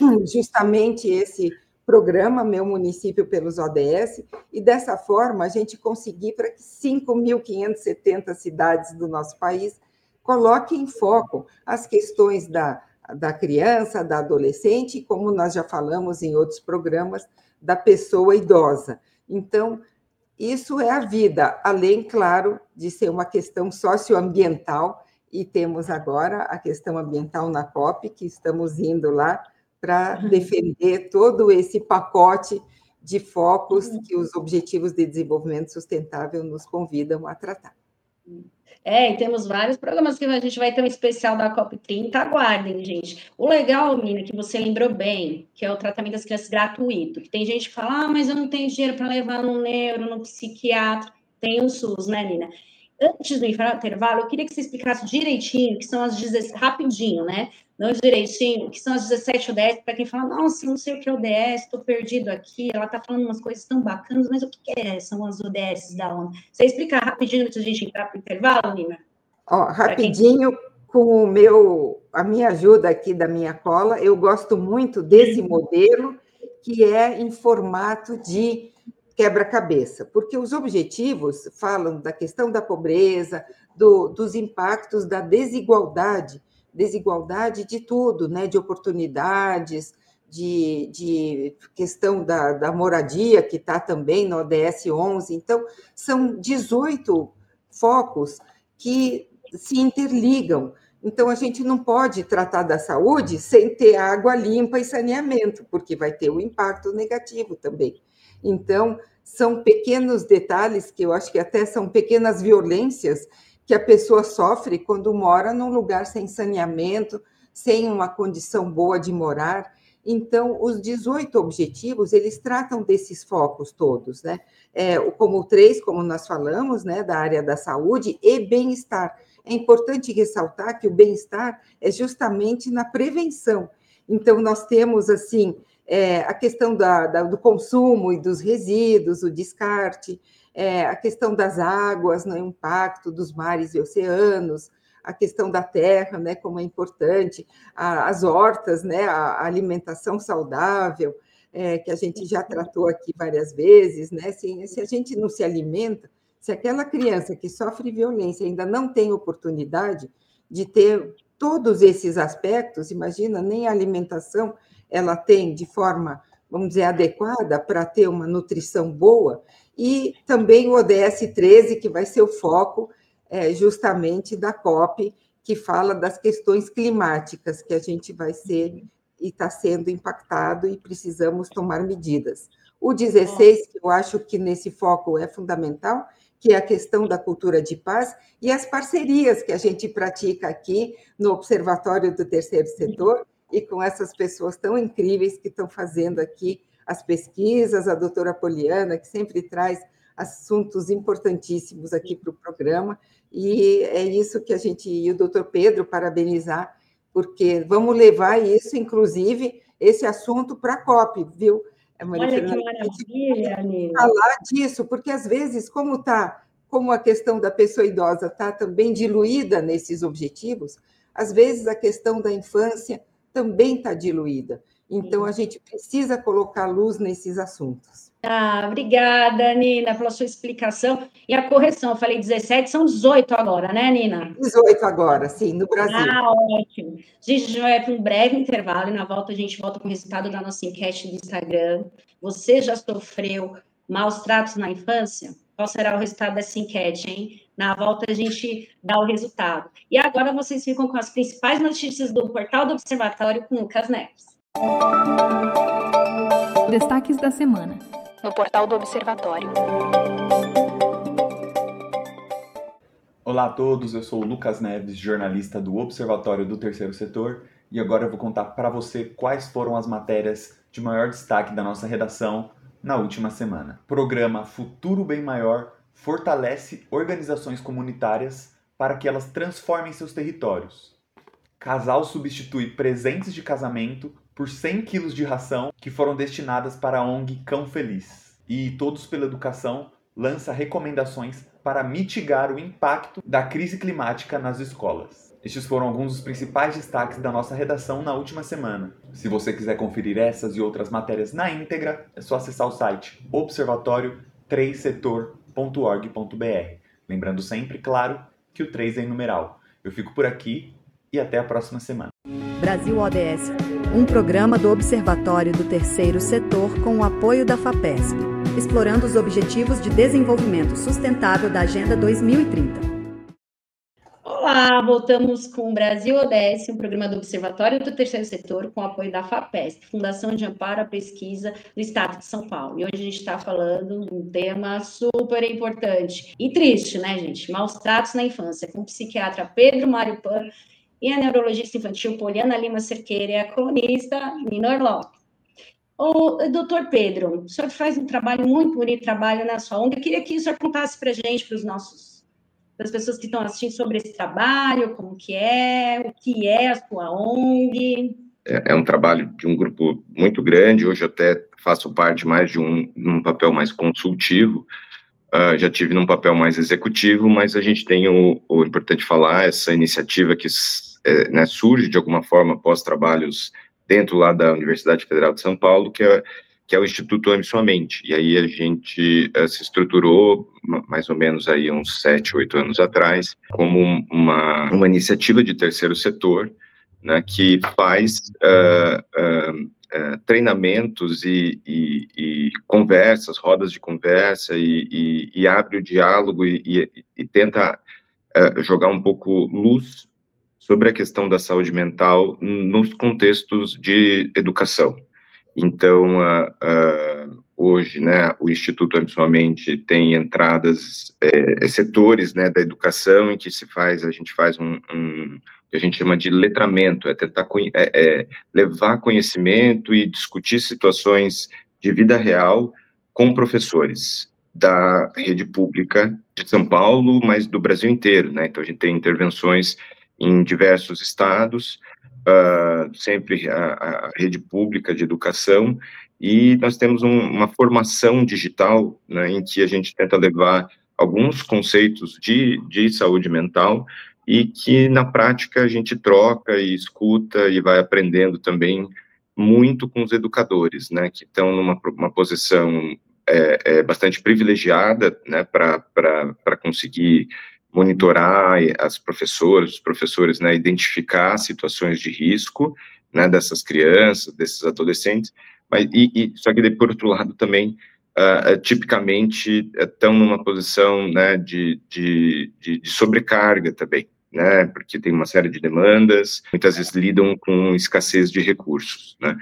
Speaker 3: justamente esse programa Meu Município pelos O D S, e dessa forma a gente conseguir para que cinco mil quinhentas e setenta cidades do nosso país coloquem em foco as questões da da criança, da adolescente, como nós já falamos em outros programas, da pessoa idosa. Então, isso é a vida, além, claro, de ser uma questão socioambiental, e temos agora a questão ambiental na COP, que estamos indo lá para defender todo esse pacote de focos que os Objetivos de Desenvolvimento Sustentável nos convidam a tratar.
Speaker 2: É, e temos vários programas que a gente vai ter um especial da COP trinta, aguardem, gente. O legal, Nina, que você lembrou bem, que é o tratamento das crianças gratuito, que tem gente que fala, ah, mas eu não tenho dinheiro para levar no neuro, no psiquiatra, tem o SUS, né, Nina? Antes do intervalo, eu queria que você explicasse direitinho, que são as dezessete, rapidinho, né? Não direitinho, que são as dezessete O D S, para quem fala, nossa, não sei o que é O D S, estou perdido aqui, ela está falando umas coisas tão bacanas, mas o que é? São as O D S da ONU. Você explicar rapidinho antes de a gente entrar para o intervalo, Nina?
Speaker 3: Ó, rapidinho, quem... com o meu, a minha ajuda aqui da minha cola, eu gosto muito desse modelo, que é em formato de quebra-cabeça, porque os objetivos falam da questão da pobreza, do, dos impactos da desigualdade, desigualdade de tudo, né? De oportunidades, de, de questão da, da moradia, que está também no O D S onze. Então, são dezoito focos que se interligam. Então, a gente não pode tratar da saúde sem ter água limpa e saneamento, porque vai ter o impacto negativo também. Então, são pequenos detalhes que eu acho que até são pequenas violências que a pessoa sofre quando mora num lugar sem saneamento, sem uma condição boa de morar. Então, os dezoito objetivos, eles tratam desses focos todos, né? É, como o três, como nós falamos, né, da área da saúde e bem-estar. É importante ressaltar que o bem-estar é justamente na prevenção. Então, nós temos, assim, é, a questão da, da, do consumo e dos resíduos, o descarte, é, a questão das águas, né, o impacto dos mares e oceanos, a questão da terra, né, como é importante, a, as hortas, né, a alimentação saudável, é, que a gente já tratou aqui várias vezes, né, se, se a gente não se alimenta, se aquela criança que sofre violência ainda não tem oportunidade de ter todos esses aspectos, imagina, nem a alimentação ela tem de forma, vamos dizer, adequada para ter uma nutrição boa, e também o O D S treze, que vai ser o foco é, justamente da COP, que fala das questões climáticas, que a gente vai ser e está sendo impactado e precisamos tomar medidas. O dezesseis, que eu acho que nesse foco é fundamental, que é a questão da cultura de paz e as parcerias que a gente pratica aqui no Observatório do Terceiro Setor e com essas pessoas tão incríveis que estão fazendo aqui as pesquisas, a doutora Poliana, que sempre traz assuntos importantíssimos aqui para o programa, e é isso que a gente, e o doutor Pedro, parabenizar, porque vamos levar isso, inclusive, esse assunto para a COP, viu?
Speaker 2: É, Olha Fernanda, que maravilha, Nina.
Speaker 3: Falar disso, porque às vezes, como tá, como a questão da pessoa idosa está também diluída nesses objetivos, às vezes a questão da infância também está diluída. Então, a gente precisa colocar luz nesses assuntos.
Speaker 2: Ah, obrigada, Nina, pela sua explicação. E a correção, eu falei dezessete, são dezoito agora, né, Nina?
Speaker 3: dezoito agora, sim, no Brasil.
Speaker 2: Ah, ótimo. Gente, a gente vai para um breve intervalo e na volta a gente volta com o resultado da nossa enquete do Instagram. Você já sofreu maus tratos na infância? Qual será o resultado dessa enquete, hein? Na volta a gente dá o resultado. E agora vocês ficam com as principais notícias do Portal do Observatório com Lucas Neves.
Speaker 9: Destaques da semana no Portal do Observatório.
Speaker 10: Olá a todos, eu sou o Lucas Neves, jornalista do Observatório do Terceiro Setor, e agora eu vou contar para você quais foram as matérias de maior destaque da nossa redação na última semana. Programa Futuro Bem Maior fortalece organizações comunitárias para que elas transformem seus territórios. Casal substitui presentes de casamento por cem quilos de ração que foram destinadas para a O N G Cão Feliz. E Todos pela Educação lança recomendações para mitigar o impacto da crise climática nas escolas. Estes foram alguns dos principais destaques da nossa redação na última semana. Se você quiser conferir essas e outras matérias na íntegra, é só acessar o site observatório três setor ponto org ponto br. Lembrando sempre, claro, que o três é em numeral. Eu fico por aqui e até a próxima semana.
Speaker 1: Brasil O D S, um programa do Observatório do Terceiro Setor com o apoio da FAPESP, explorando os Objetivos de Desenvolvimento Sustentável da Agenda dois mil e trinta.
Speaker 2: Olá, voltamos com o Brasil O D S, um programa do Observatório do Terceiro Setor com o apoio da FAPESP, Fundação de Amparo à Pesquisa do Estado de São Paulo. E hoje a gente está falando de um tema super importante e triste, né, gente? Maus tratos na infância, com o psiquiatra Pedro Mário Pan e a neurologista infantil Poliana Lima Cerqueira e a colunista Nina Orló. Ô, doutor Pedro, o senhor faz um trabalho muito bonito, trabalho na sua ONG. Eu queria que o senhor contasse para a gente, para os nossos, para as pessoas que estão assistindo, sobre esse trabalho, como que é, o que é a sua ONG.
Speaker 4: É, é um trabalho de um grupo muito grande, hoje até faço parte mais de um, um papel mais consultivo, uh, já tive num papel mais executivo, mas a gente tem o, o importante falar, essa iniciativa que é, né, surge de alguma forma após trabalhos dentro lá da Universidade Federal de São Paulo, que é, que é o Instituto Ame Sua Mente. E aí a gente uh, se estruturou mais ou menos aí uns sete, oito anos atrás, como uma, uma iniciativa de terceiro setor, né, que faz uh, uh, uh, treinamentos e, e, e conversas, rodas de conversa, e, e, e abre o diálogo e, e, e tenta uh, jogar um pouco luz sobre a questão da saúde mental nos contextos de educação. Então, uh, uh, hoje, né, o Instituto Ame Sua Mente tem entradas, é, setores, né, da educação em que se faz, a gente faz um, um que a gente chama de letramento, é tentar é, é, levar conhecimento e discutir situações de vida real com professores da rede pública de São Paulo, mas do Brasil inteiro, né? Então, a gente tem intervenções em diversos estados, uh, sempre a, a rede pública de educação, e nós temos um, uma formação digital, né, em que a gente tenta levar alguns conceitos de, de saúde mental e que, na prática, a gente troca e escuta e vai aprendendo também muito com os educadores, né, que estão numa uma posição é, é, bastante privilegiada, né, para conseguir monitorar as professoras, os professores, né, identificar situações de risco, né, dessas crianças, desses adolescentes, mas, e, e, só que, por outro lado, também, uh, tipicamente, estão numa posição, né, de, de, de, de sobrecarga também, né, porque tem uma série de demandas, muitas vezes lidam com escassez de recursos, né.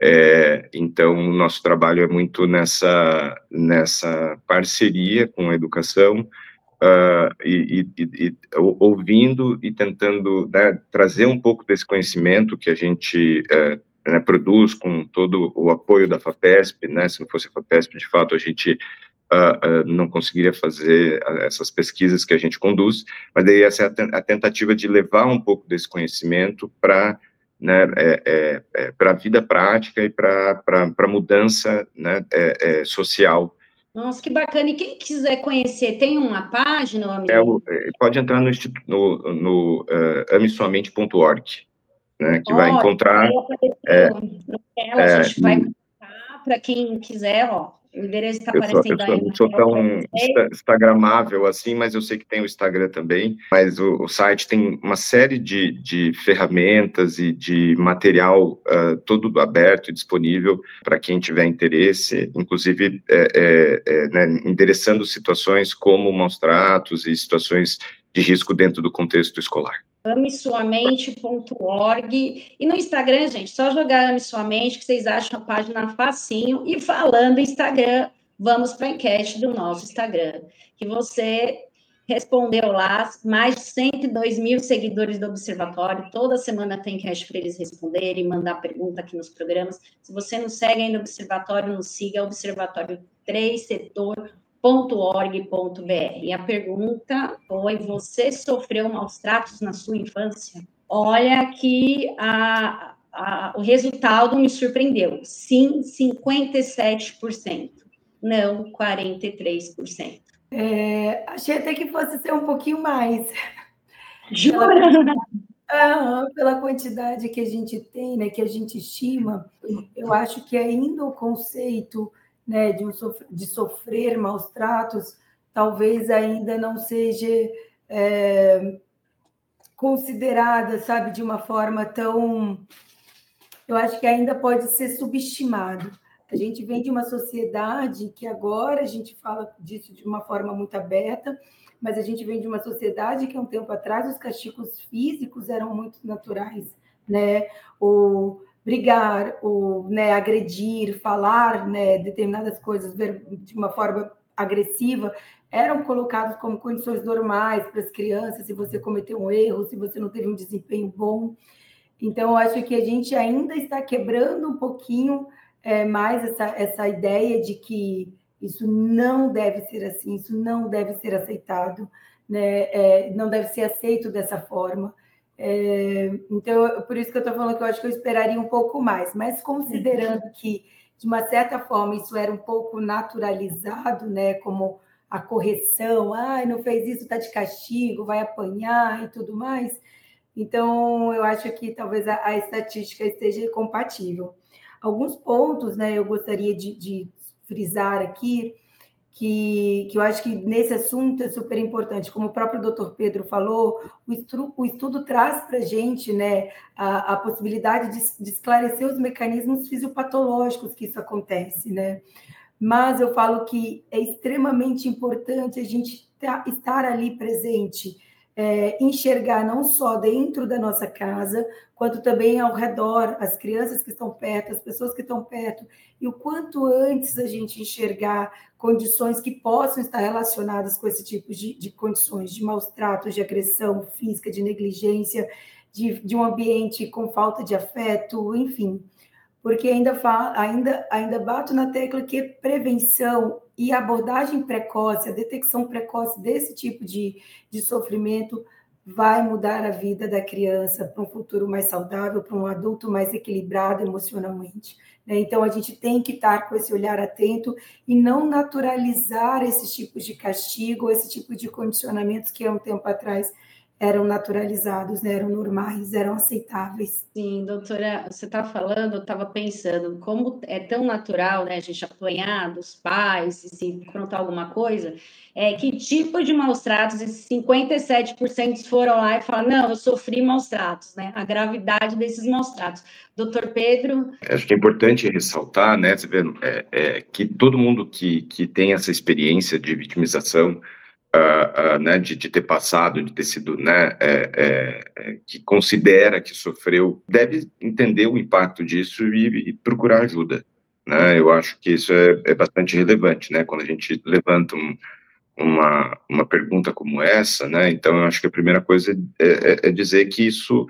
Speaker 4: É, então, o nosso trabalho é muito nessa, nessa parceria com a educação, Uh, e, e, e ouvindo e tentando, né, trazer um pouco desse conhecimento que a gente uh, né, produz com todo o apoio da FAPESP, né, se não fosse a FAPESP, de fato, a gente uh, uh, não conseguiria fazer essas pesquisas que a gente conduz, mas daí essa é a tentativa de levar um pouco desse conhecimento para, né, é, é, é, para a vida prática e para a mudança, né, é, é, social.
Speaker 2: Nossa, que bacana. E quem quiser conhecer, tem uma página, amigo?
Speaker 4: É, o, pode entrar no, no, no uh, ame sua mente ponto org, né, que oh, vai encontrar...
Speaker 2: É, tela, é, a gente vai colocar para quem quiser, ó, o endereço está aparecendo
Speaker 4: sou, aí. Eu não sou tão instagramável assim, mas eu sei que tem o Instagram também, mas o, o site tem uma série de, de ferramentas e de material uh, todo aberto e disponível para quem tiver interesse, inclusive é, é, é, né, endereçando situações como maus tratos e situações de risco dentro do contexto escolar.
Speaker 2: ame sua mente ponto org, e no Instagram, gente, só jogar Ame Sua Mente, que vocês acham a página facinho. E falando em Instagram, vamos para a enquete do nosso Instagram, que você respondeu lá, mais de cento e dois mil seguidores do Observatório, toda semana tem enquete para eles responderem, mandar pergunta aqui nos programas. Se você não segue ainda o Observatório, nos siga, Observatório três setor ponto org ponto br. E a pergunta foi: você sofreu maus tratos na sua infância? Olha que a, a, o resultado me surpreendeu. Sim, cinquenta e sete por cento. Não, quarenta e três por cento.
Speaker 5: É, achei até que fosse ser um pouquinho mais.
Speaker 2: Jura?
Speaker 5: Pela, pela quantidade que a gente tem, né, que a gente estima, eu acho que ainda o conceito, né, de, um sof- de sofrer maus tratos, talvez ainda não seja é, considerada, sabe, de uma forma tão... Eu acho que ainda pode ser subestimado. A gente vem de uma sociedade que agora a gente fala disso de uma forma muito aberta, mas a gente vem de uma sociedade que, há um tempo atrás, os castigos físicos eram muito naturais, né? O brigar, o, né, agredir, falar, né, determinadas coisas de uma forma agressiva, eram colocados como condições normais para as crianças, se você cometeu um erro, se você não teve um desempenho bom. Então, eu acho que a gente ainda está quebrando um pouquinho é, mais essa, essa ideia de que isso não deve ser assim, isso não deve ser aceitado, né? É, não deve ser aceito dessa forma. É, então, por isso que eu estou falando que eu acho que eu esperaria um pouco mais, mas considerando que, de uma certa forma, isso era um pouco naturalizado, né? Como a correção, ah, não fez isso, está de castigo, vai apanhar e tudo mais. Então, eu acho que talvez a, a estatística esteja compatível. Alguns pontos, né, eu gostaria de, de frisar aqui, que, que eu acho que nesse assunto é super importante. Como o próprio doutor Pedro falou, o, estu, o estudo traz para a gente, né, a, a possibilidade de, de esclarecer os mecanismos fisiopatológicos que isso acontece, né? Mas eu falo que é extremamente importante a gente tá, estar ali presente, é, enxergar não só dentro da nossa casa, quanto também ao redor, as crianças que estão perto, as pessoas que estão perto, e o quanto antes a gente enxergar condições que possam estar relacionadas com esse tipo de, de condições, de maus tratos, de agressão física, de negligência, de, de um ambiente com falta de afeto, enfim. Porque ainda, falo, ainda, ainda bato na tecla que prevenção e abordagem precoce, a detecção precoce desse tipo de, de sofrimento vai mudar a vida da criança para um futuro mais saudável, para um adulto mais equilibrado emocionalmente. Né? Então, a gente tem que estar com esse olhar atento e não naturalizar esses tipos de castigo, esse tipo de condicionamentos que há um tempo atrás eram naturalizados, né? Eram normais, eram aceitáveis.
Speaker 2: Sim, doutora, você está falando, eu estava pensando, como é tão natural, né, a gente apanhar dos pais, e se aprontar alguma coisa, é, que tipo de maus tratos, esses cinquenta e sete por cento foram lá e falaram, não, eu sofri maus tratos, né, a gravidade desses maus tratos. Doutor Pedro?
Speaker 4: Acho que é importante ressaltar, né, você vê, é, é, que todo mundo que, que tem essa experiência de vitimização, Uh, uh, né, de, de ter passado, de ter sido, né, é, é, que considera que sofreu, deve entender o impacto disso e, e procurar ajuda, né? Eu acho que isso é, é bastante relevante, né? Quando a gente levanta um, uma, uma pergunta como essa, né? Então, eu acho que a primeira coisa é, é, é dizer que isso,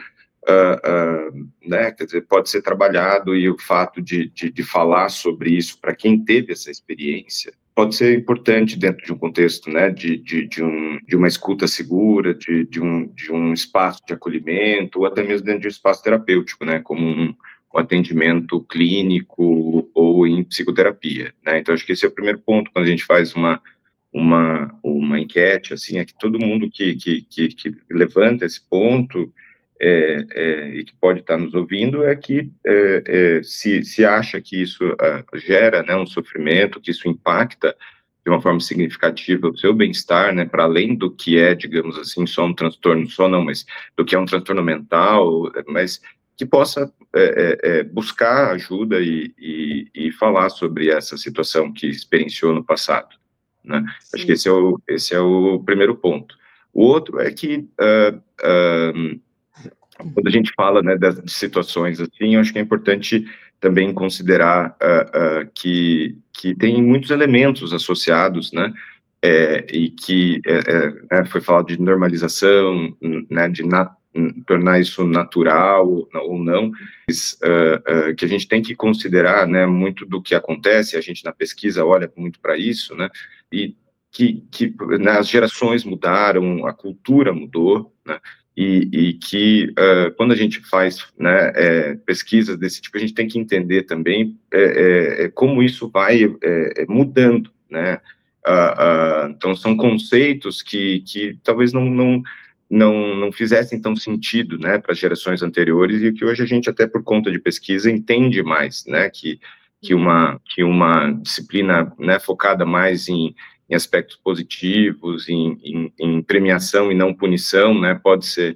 Speaker 4: uh, uh, né, quer dizer, pode ser trabalhado, e o fato de, de, de falar sobre isso para quem teve essa experiência pode ser importante dentro de um contexto, né, de, de, de, um, de uma escuta segura, de, de, um, de um espaço de acolhimento, ou até mesmo dentro de um espaço terapêutico, né, como um, um atendimento clínico ou em psicoterapia, né. Então, acho que esse é o primeiro ponto, quando a gente faz uma, uma, uma enquete, assim, é que todo mundo que, que, que, que levanta esse ponto É, é, e que pode estar nos ouvindo, é que é, é, se, se acha que isso uh, gera, né, um sofrimento, que isso impacta de uma forma significativa o seu bem-estar, né, para além do que é, digamos assim, só um transtorno, só não, mas do que é um transtorno mental, mas que possa é, é, buscar ajuda e, e, e falar sobre essa situação que experienciou no passado, né? Acho que esse é, o, esse é o primeiro ponto. O outro é que uh, uh, quando a gente fala, né, das situações assim, eu acho que é importante também considerar uh, uh, que, que tem muitos elementos associados, né, é, e que é, é, foi falado de normalização, né, de na, tornar isso natural ou não, mas, uh, uh, que a gente tem que considerar, né, muito do que acontece, a gente na pesquisa olha muito para isso, né, e que, que né, as gerações mudaram, a cultura mudou, né, E, e que uh, quando a gente faz, né, é, pesquisas desse tipo, a gente tem que entender também é, é, como isso vai é, mudando, né? Uh, uh, então, são conceitos que, que talvez não, não, não, não fizessem tão sentido, né, para as gerações anteriores, e que hoje a gente, até por conta de pesquisa, entende mais, né, que, que, uma, que uma disciplina, né, focada mais em em aspectos positivos, em, em, em premiação e não punição, né, pode ser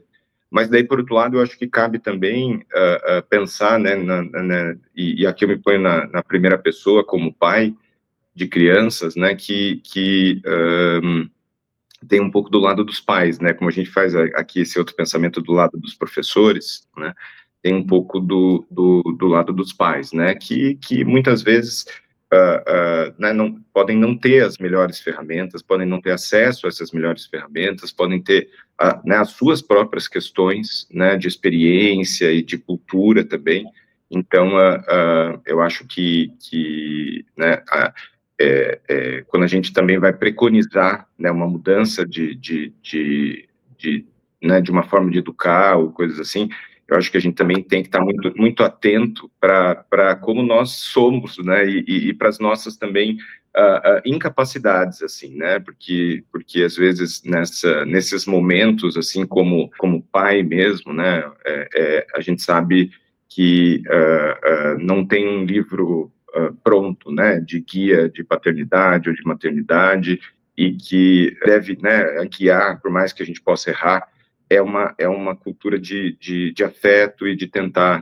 Speaker 4: Mas daí, por outro lado, eu acho que cabe também uh, uh, pensar, né, na, na, e, e aqui eu me ponho na, na primeira pessoa como pai de crianças, né, que, que um, tem um pouco do lado dos pais, né, como a gente faz aqui esse outro pensamento do lado dos professores, né, tem um pouco do, do, do lado dos pais, né, que, que muitas vezes uh, uh, né, não, podem não ter as melhores ferramentas, podem não ter acesso a essas melhores ferramentas, podem ter uh, né, as suas próprias questões, né, de experiência e de cultura também. Então, uh, uh, eu acho que, que né, uh, É, é, quando a gente também vai preconizar, né, uma mudança de, de, de, de, né, de uma forma de educar ou coisas assim, eu acho que a gente também tem que estar muito, muito atento para como nós somos, né, e, e, e para as nossas também uh, uh, incapacidades, assim, né, porque, porque às vezes nessa, nesses momentos, assim, como, como pai mesmo, né, é, é, a gente sabe que uh, uh, não tem um livro Uh, pronto, né, de guia de paternidade ou de maternidade, e que deve, né, guiar, por mais que a gente possa errar, é uma, é uma cultura de, de, de afeto e de tentar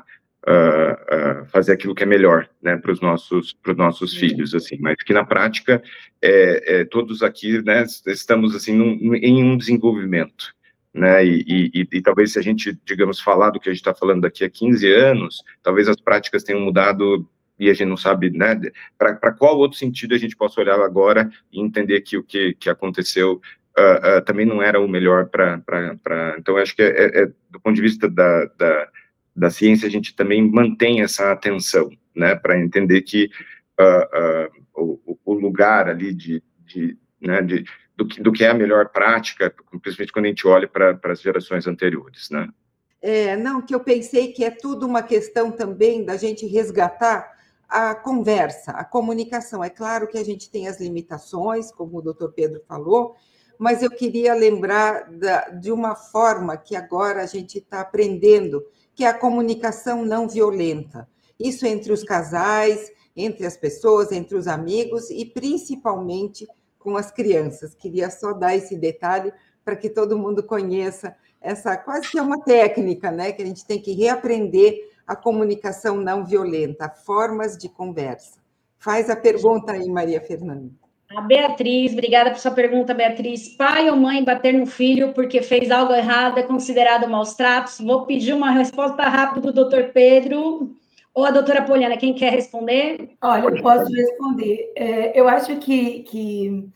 Speaker 4: uh, uh, fazer aquilo que é melhor, né, para os nossos, pros nossos filhos, assim, mas que na prática, é, é, todos aqui, né, estamos, assim, num, em um desenvolvimento, né, e, e, e talvez se a gente, digamos, falar do que a gente está falando daqui a quinze anos, talvez as práticas tenham mudado e a gente não sabe, né, para qual outro sentido a gente possa olhar agora e entender que o que, que aconteceu uh, uh, também não era o melhor para... Então, acho que, é, é, é, do ponto de vista da, da, da ciência, a gente também mantém essa atenção, né, para entender que uh, uh, o, o lugar ali de, de, né, de, do, que, do que é a melhor prática, principalmente quando a gente olha para as gerações anteriores, né.
Speaker 3: É, não, que eu pensei que é tudo uma questão também da gente resgatar a conversa, a comunicação. É claro que a gente tem as limitações, como o doutor Pedro falou, mas eu queria lembrar da, de uma forma que agora a gente está aprendendo, que é a comunicação não violenta. Isso entre os casais, entre as pessoas, entre os amigos e principalmente com as crianças. Queria só dar esse detalhe para que todo mundo conheça essa quase que é uma técnica, né, que a gente tem que reaprender a comunicação não violenta, formas de conversa. Faz a pergunta aí, Maria Fernanda.
Speaker 2: A Beatriz, obrigada por sua pergunta, Beatriz. Pai ou mãe bater no filho porque fez algo errado é considerado maus tratos? Vou pedir uma resposta rápida do doutor Pedro ou a doutora Poliana. Quem quer responder?
Speaker 5: Olha, eu posso responder. É, eu acho que... que...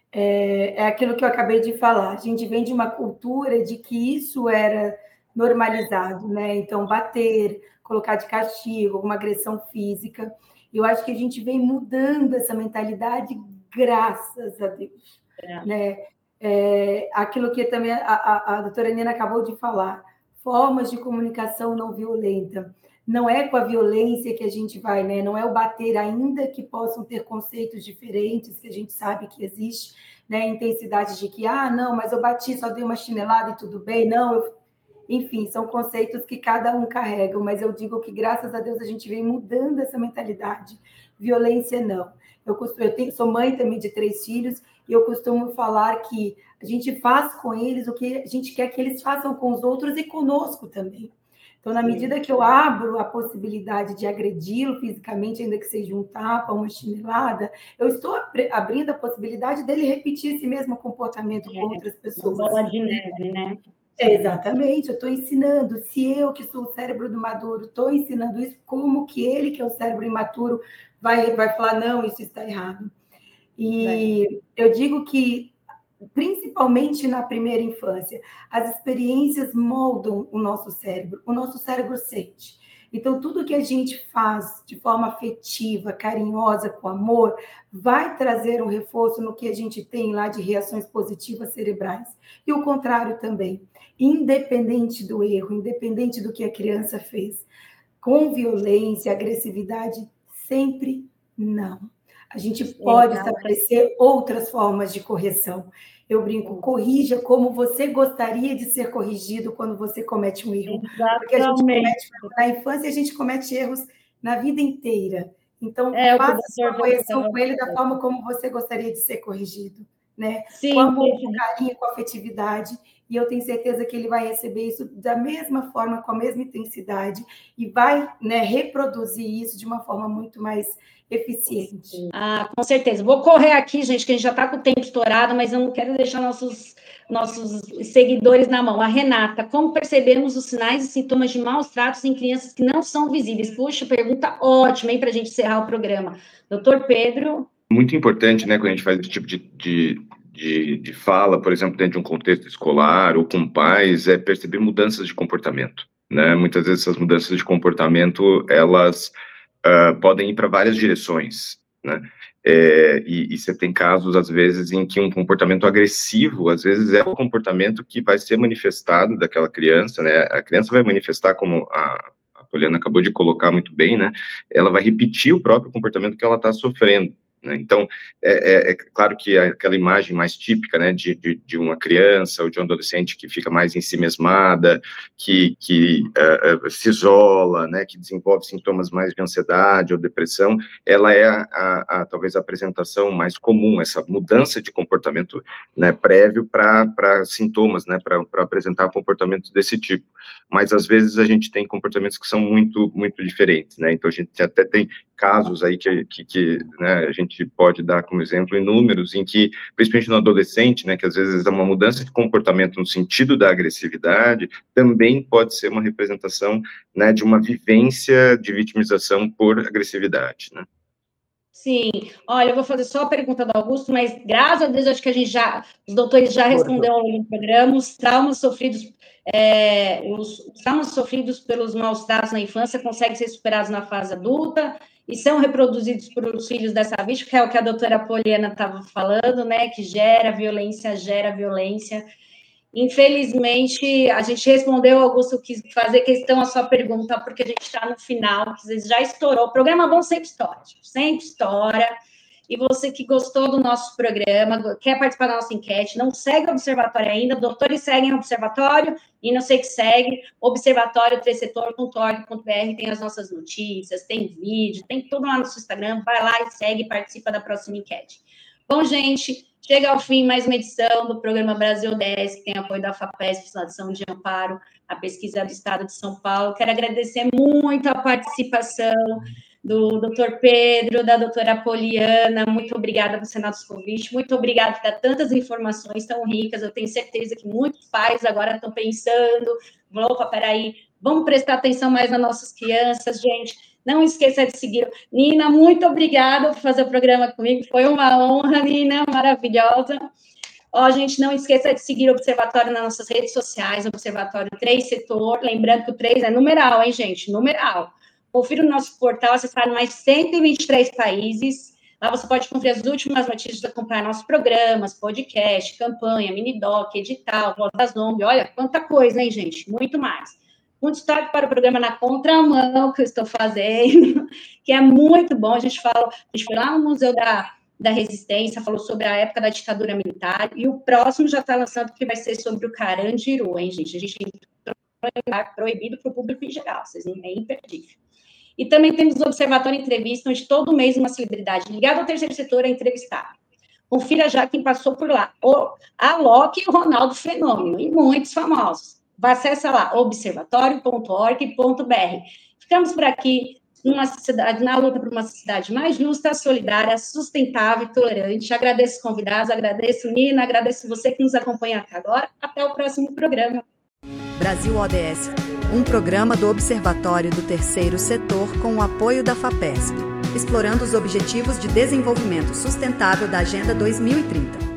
Speaker 5: É, é aquilo que eu acabei de falar. A gente vem de uma cultura de que isso era normalizado, né? Então, bater, colocar de castigo, alguma agressão física. Eu acho que a gente vem mudando essa mentalidade, graças a Deus. É. Né? É, aquilo que também a, a, a doutora Nina acabou de falar, formas de comunicação não violenta. Não é com a violência que a gente vai, né? Não é o bater, ainda que possam ter conceitos diferentes, que a gente sabe que existe, né? Intensidade de que, ah, não, mas eu bati, só dei uma chinelada e tudo bem. Não, eu... enfim, são conceitos que cada um carrega, mas eu digo que, graças a Deus, a gente vem mudando essa mentalidade. Violência, não. Eu, costumo, eu tenho, sou mãe também de três filhos, e eu costumo falar que a gente faz com eles o que a gente quer que eles façam com os outros e conosco também. Então, na medida que eu abro a possibilidade de agredi-lo fisicamente, ainda que seja um tapa, uma chinelada, eu estou abrindo a possibilidade dele repetir esse mesmo comportamento é, com outras pessoas.
Speaker 2: Bola de neve, né?
Speaker 5: É, exatamente, eu estou ensinando. Se eu, que sou o cérebro do maduro, estou ensinando isso, como que ele, que é o cérebro imaturo, vai, vai falar, não, isso está errado. E é. eu digo que, principalmente na primeira infância, as experiências moldam o nosso cérebro, o nosso cérebro sente. Então, tudo que a gente faz de forma afetiva, carinhosa, com amor, vai trazer um reforço no que a gente tem lá de reações positivas cerebrais. E o contrário também, independente do erro, independente do que a criança fez, com violência, agressividade, sempre não. A gente pode estabelecer outras formas de correção. Eu brinco, corrija como você gostaria de ser corrigido quando você comete um erro.
Speaker 2: Exatamente.
Speaker 5: Porque a gente comete, na infância, a gente comete erros na vida inteira. Então,
Speaker 2: é,
Speaker 5: faça a sua correção com ele da forma como você gostaria de ser corrigido. né?
Speaker 2: Sim,
Speaker 5: com amor, com carinho, com afetividade. E eu tenho certeza que ele vai receber isso da mesma forma, com a mesma intensidade, e vai, né, reproduzir isso de uma forma muito mais eficiente.
Speaker 2: Ah, com certeza. Vou correr aqui, gente, que a gente já está com o tempo estourado, mas eu não quero deixar nossos, nossos seguidores na mão. A Renata, como percebemos os sinais e sintomas de maus tratos em crianças que não são visíveis? Puxa, pergunta ótima, hein, para a gente encerrar o programa. Doutor Pedro?
Speaker 4: Muito importante, né, quando a gente faz esse tipo de... de... De, de fala, por exemplo, dentro de um contexto escolar ou com pais, é perceber mudanças de comportamento, né? Muitas vezes essas mudanças de comportamento, elas uh, podem ir para várias direções, né? É, e, e você tem casos, às vezes, em que um comportamento agressivo, às vezes, é o comportamento que vai ser manifestado daquela criança, né? A criança vai manifestar, como a, a Poliana acabou de colocar muito bem, né? Ela vai repetir o próprio comportamento que ela está sofrendo. Então, é, é, é claro que aquela imagem mais típica, né, de, de, de uma criança ou de um adolescente que fica mais ensimesmada, que, que uh, uh, se isola, né, que desenvolve sintomas mais de ansiedade ou depressão, ela é, a, a, a, talvez, a apresentação mais comum, essa mudança de comportamento, né, prévio para sintomas, né, para apresentar comportamentos desse tipo. Mas, às vezes, a gente tem comportamentos que são muito, muito diferentes, né, então a gente até tem casos aí que, que, que né, a gente pode dar como exemplo inúmeros em que, principalmente no adolescente, né, que às vezes é uma mudança de comportamento no sentido da agressividade, também pode ser uma representação, né, de uma vivência de vitimização por agressividade, né.
Speaker 2: Sim, olha, eu vou fazer só a pergunta do Augusto, mas graças a Deus, acho que a gente já, os doutores já responderam ao longo do programa, os traumas sofridos, é, os, os traumas sofridos pelos maus tratos na infância conseguem ser superados na fase adulta e são reproduzidos pelos filhos dessa vítima, que é o que a doutora Poliana estava falando, né, que gera violência, gera violência. Infelizmente, a gente respondeu, Augusto, quis fazer questão à sua pergunta, porque a gente está no final, que às vezes já estourou. O programa bom sempre estoura, sempre estoura. E você que gostou do nosso programa, quer participar da nossa enquete, não segue o Observatório ainda, doutores seguem o Observatório, e não sei que segue, observatório três setor ponto org ponto br, tem as nossas notícias, tem vídeo, tem tudo lá no seu Instagram, vai lá e segue e participa da próxima enquete. Bom, gente, chega ao fim mais uma edição do programa Brasil O D S, que tem apoio da FAPESP, Fundação de Amparo à Pesquisa do Estado de São Paulo. Quero agradecer muito a participação do doutor Pedro, da doutora Poliana, muito obrigada por ser nosso convite, muito obrigada por dar tantas informações tão ricas, eu tenho certeza que muitos pais agora estão pensando, opa, peraí, vamos prestar atenção mais nas nossas crianças, gente, não esqueça de seguir. Nina, muito obrigada por fazer o programa comigo, foi uma honra, Nina, maravilhosa. Ó, gente, não esqueça de seguir o Observatório nas nossas redes sociais, Observatório três Setor, lembrando que o três é numeral, hein, gente, numeral. Confira o nosso portal, acessar mais cento e vinte e três países. Lá você pode conferir as últimas notícias, acompanhar nossos programas, podcast, campanha, mini-doc, edital, Voz das O N G. Olha, quanta coisa, hein, gente? Muito mais. Um destaque para o programa Na Contramão, que eu estou fazendo, que é muito bom. A gente fala, a gente foi lá no Museu da, da Resistência, falou sobre a época da ditadura militar, e o próximo já está lançando, que vai ser sobre o Carandiru, hein, gente? A gente tem proibido para o público em geral, vocês não é imperdível. E também temos o Observatório Entrevista, onde todo mês uma celebridade ligada ao terceiro setor é entrevistada. Confira já quem passou por lá. O Alok e o Ronaldo Fenômeno, e muitos famosos. Acesse lá, observatório ponto org ponto br. Ficamos por aqui numa sociedade, na luta por uma sociedade mais justa, solidária, sustentável e tolerante. Agradeço os convidados, agradeço Nina, agradeço você que nos acompanha até agora. Até o próximo programa.
Speaker 1: Brasil O D S, um programa do Observatório do Terceiro Setor com o apoio da FAPESP, explorando os Objetivos de Desenvolvimento Sustentável da Agenda dois mil e trinta.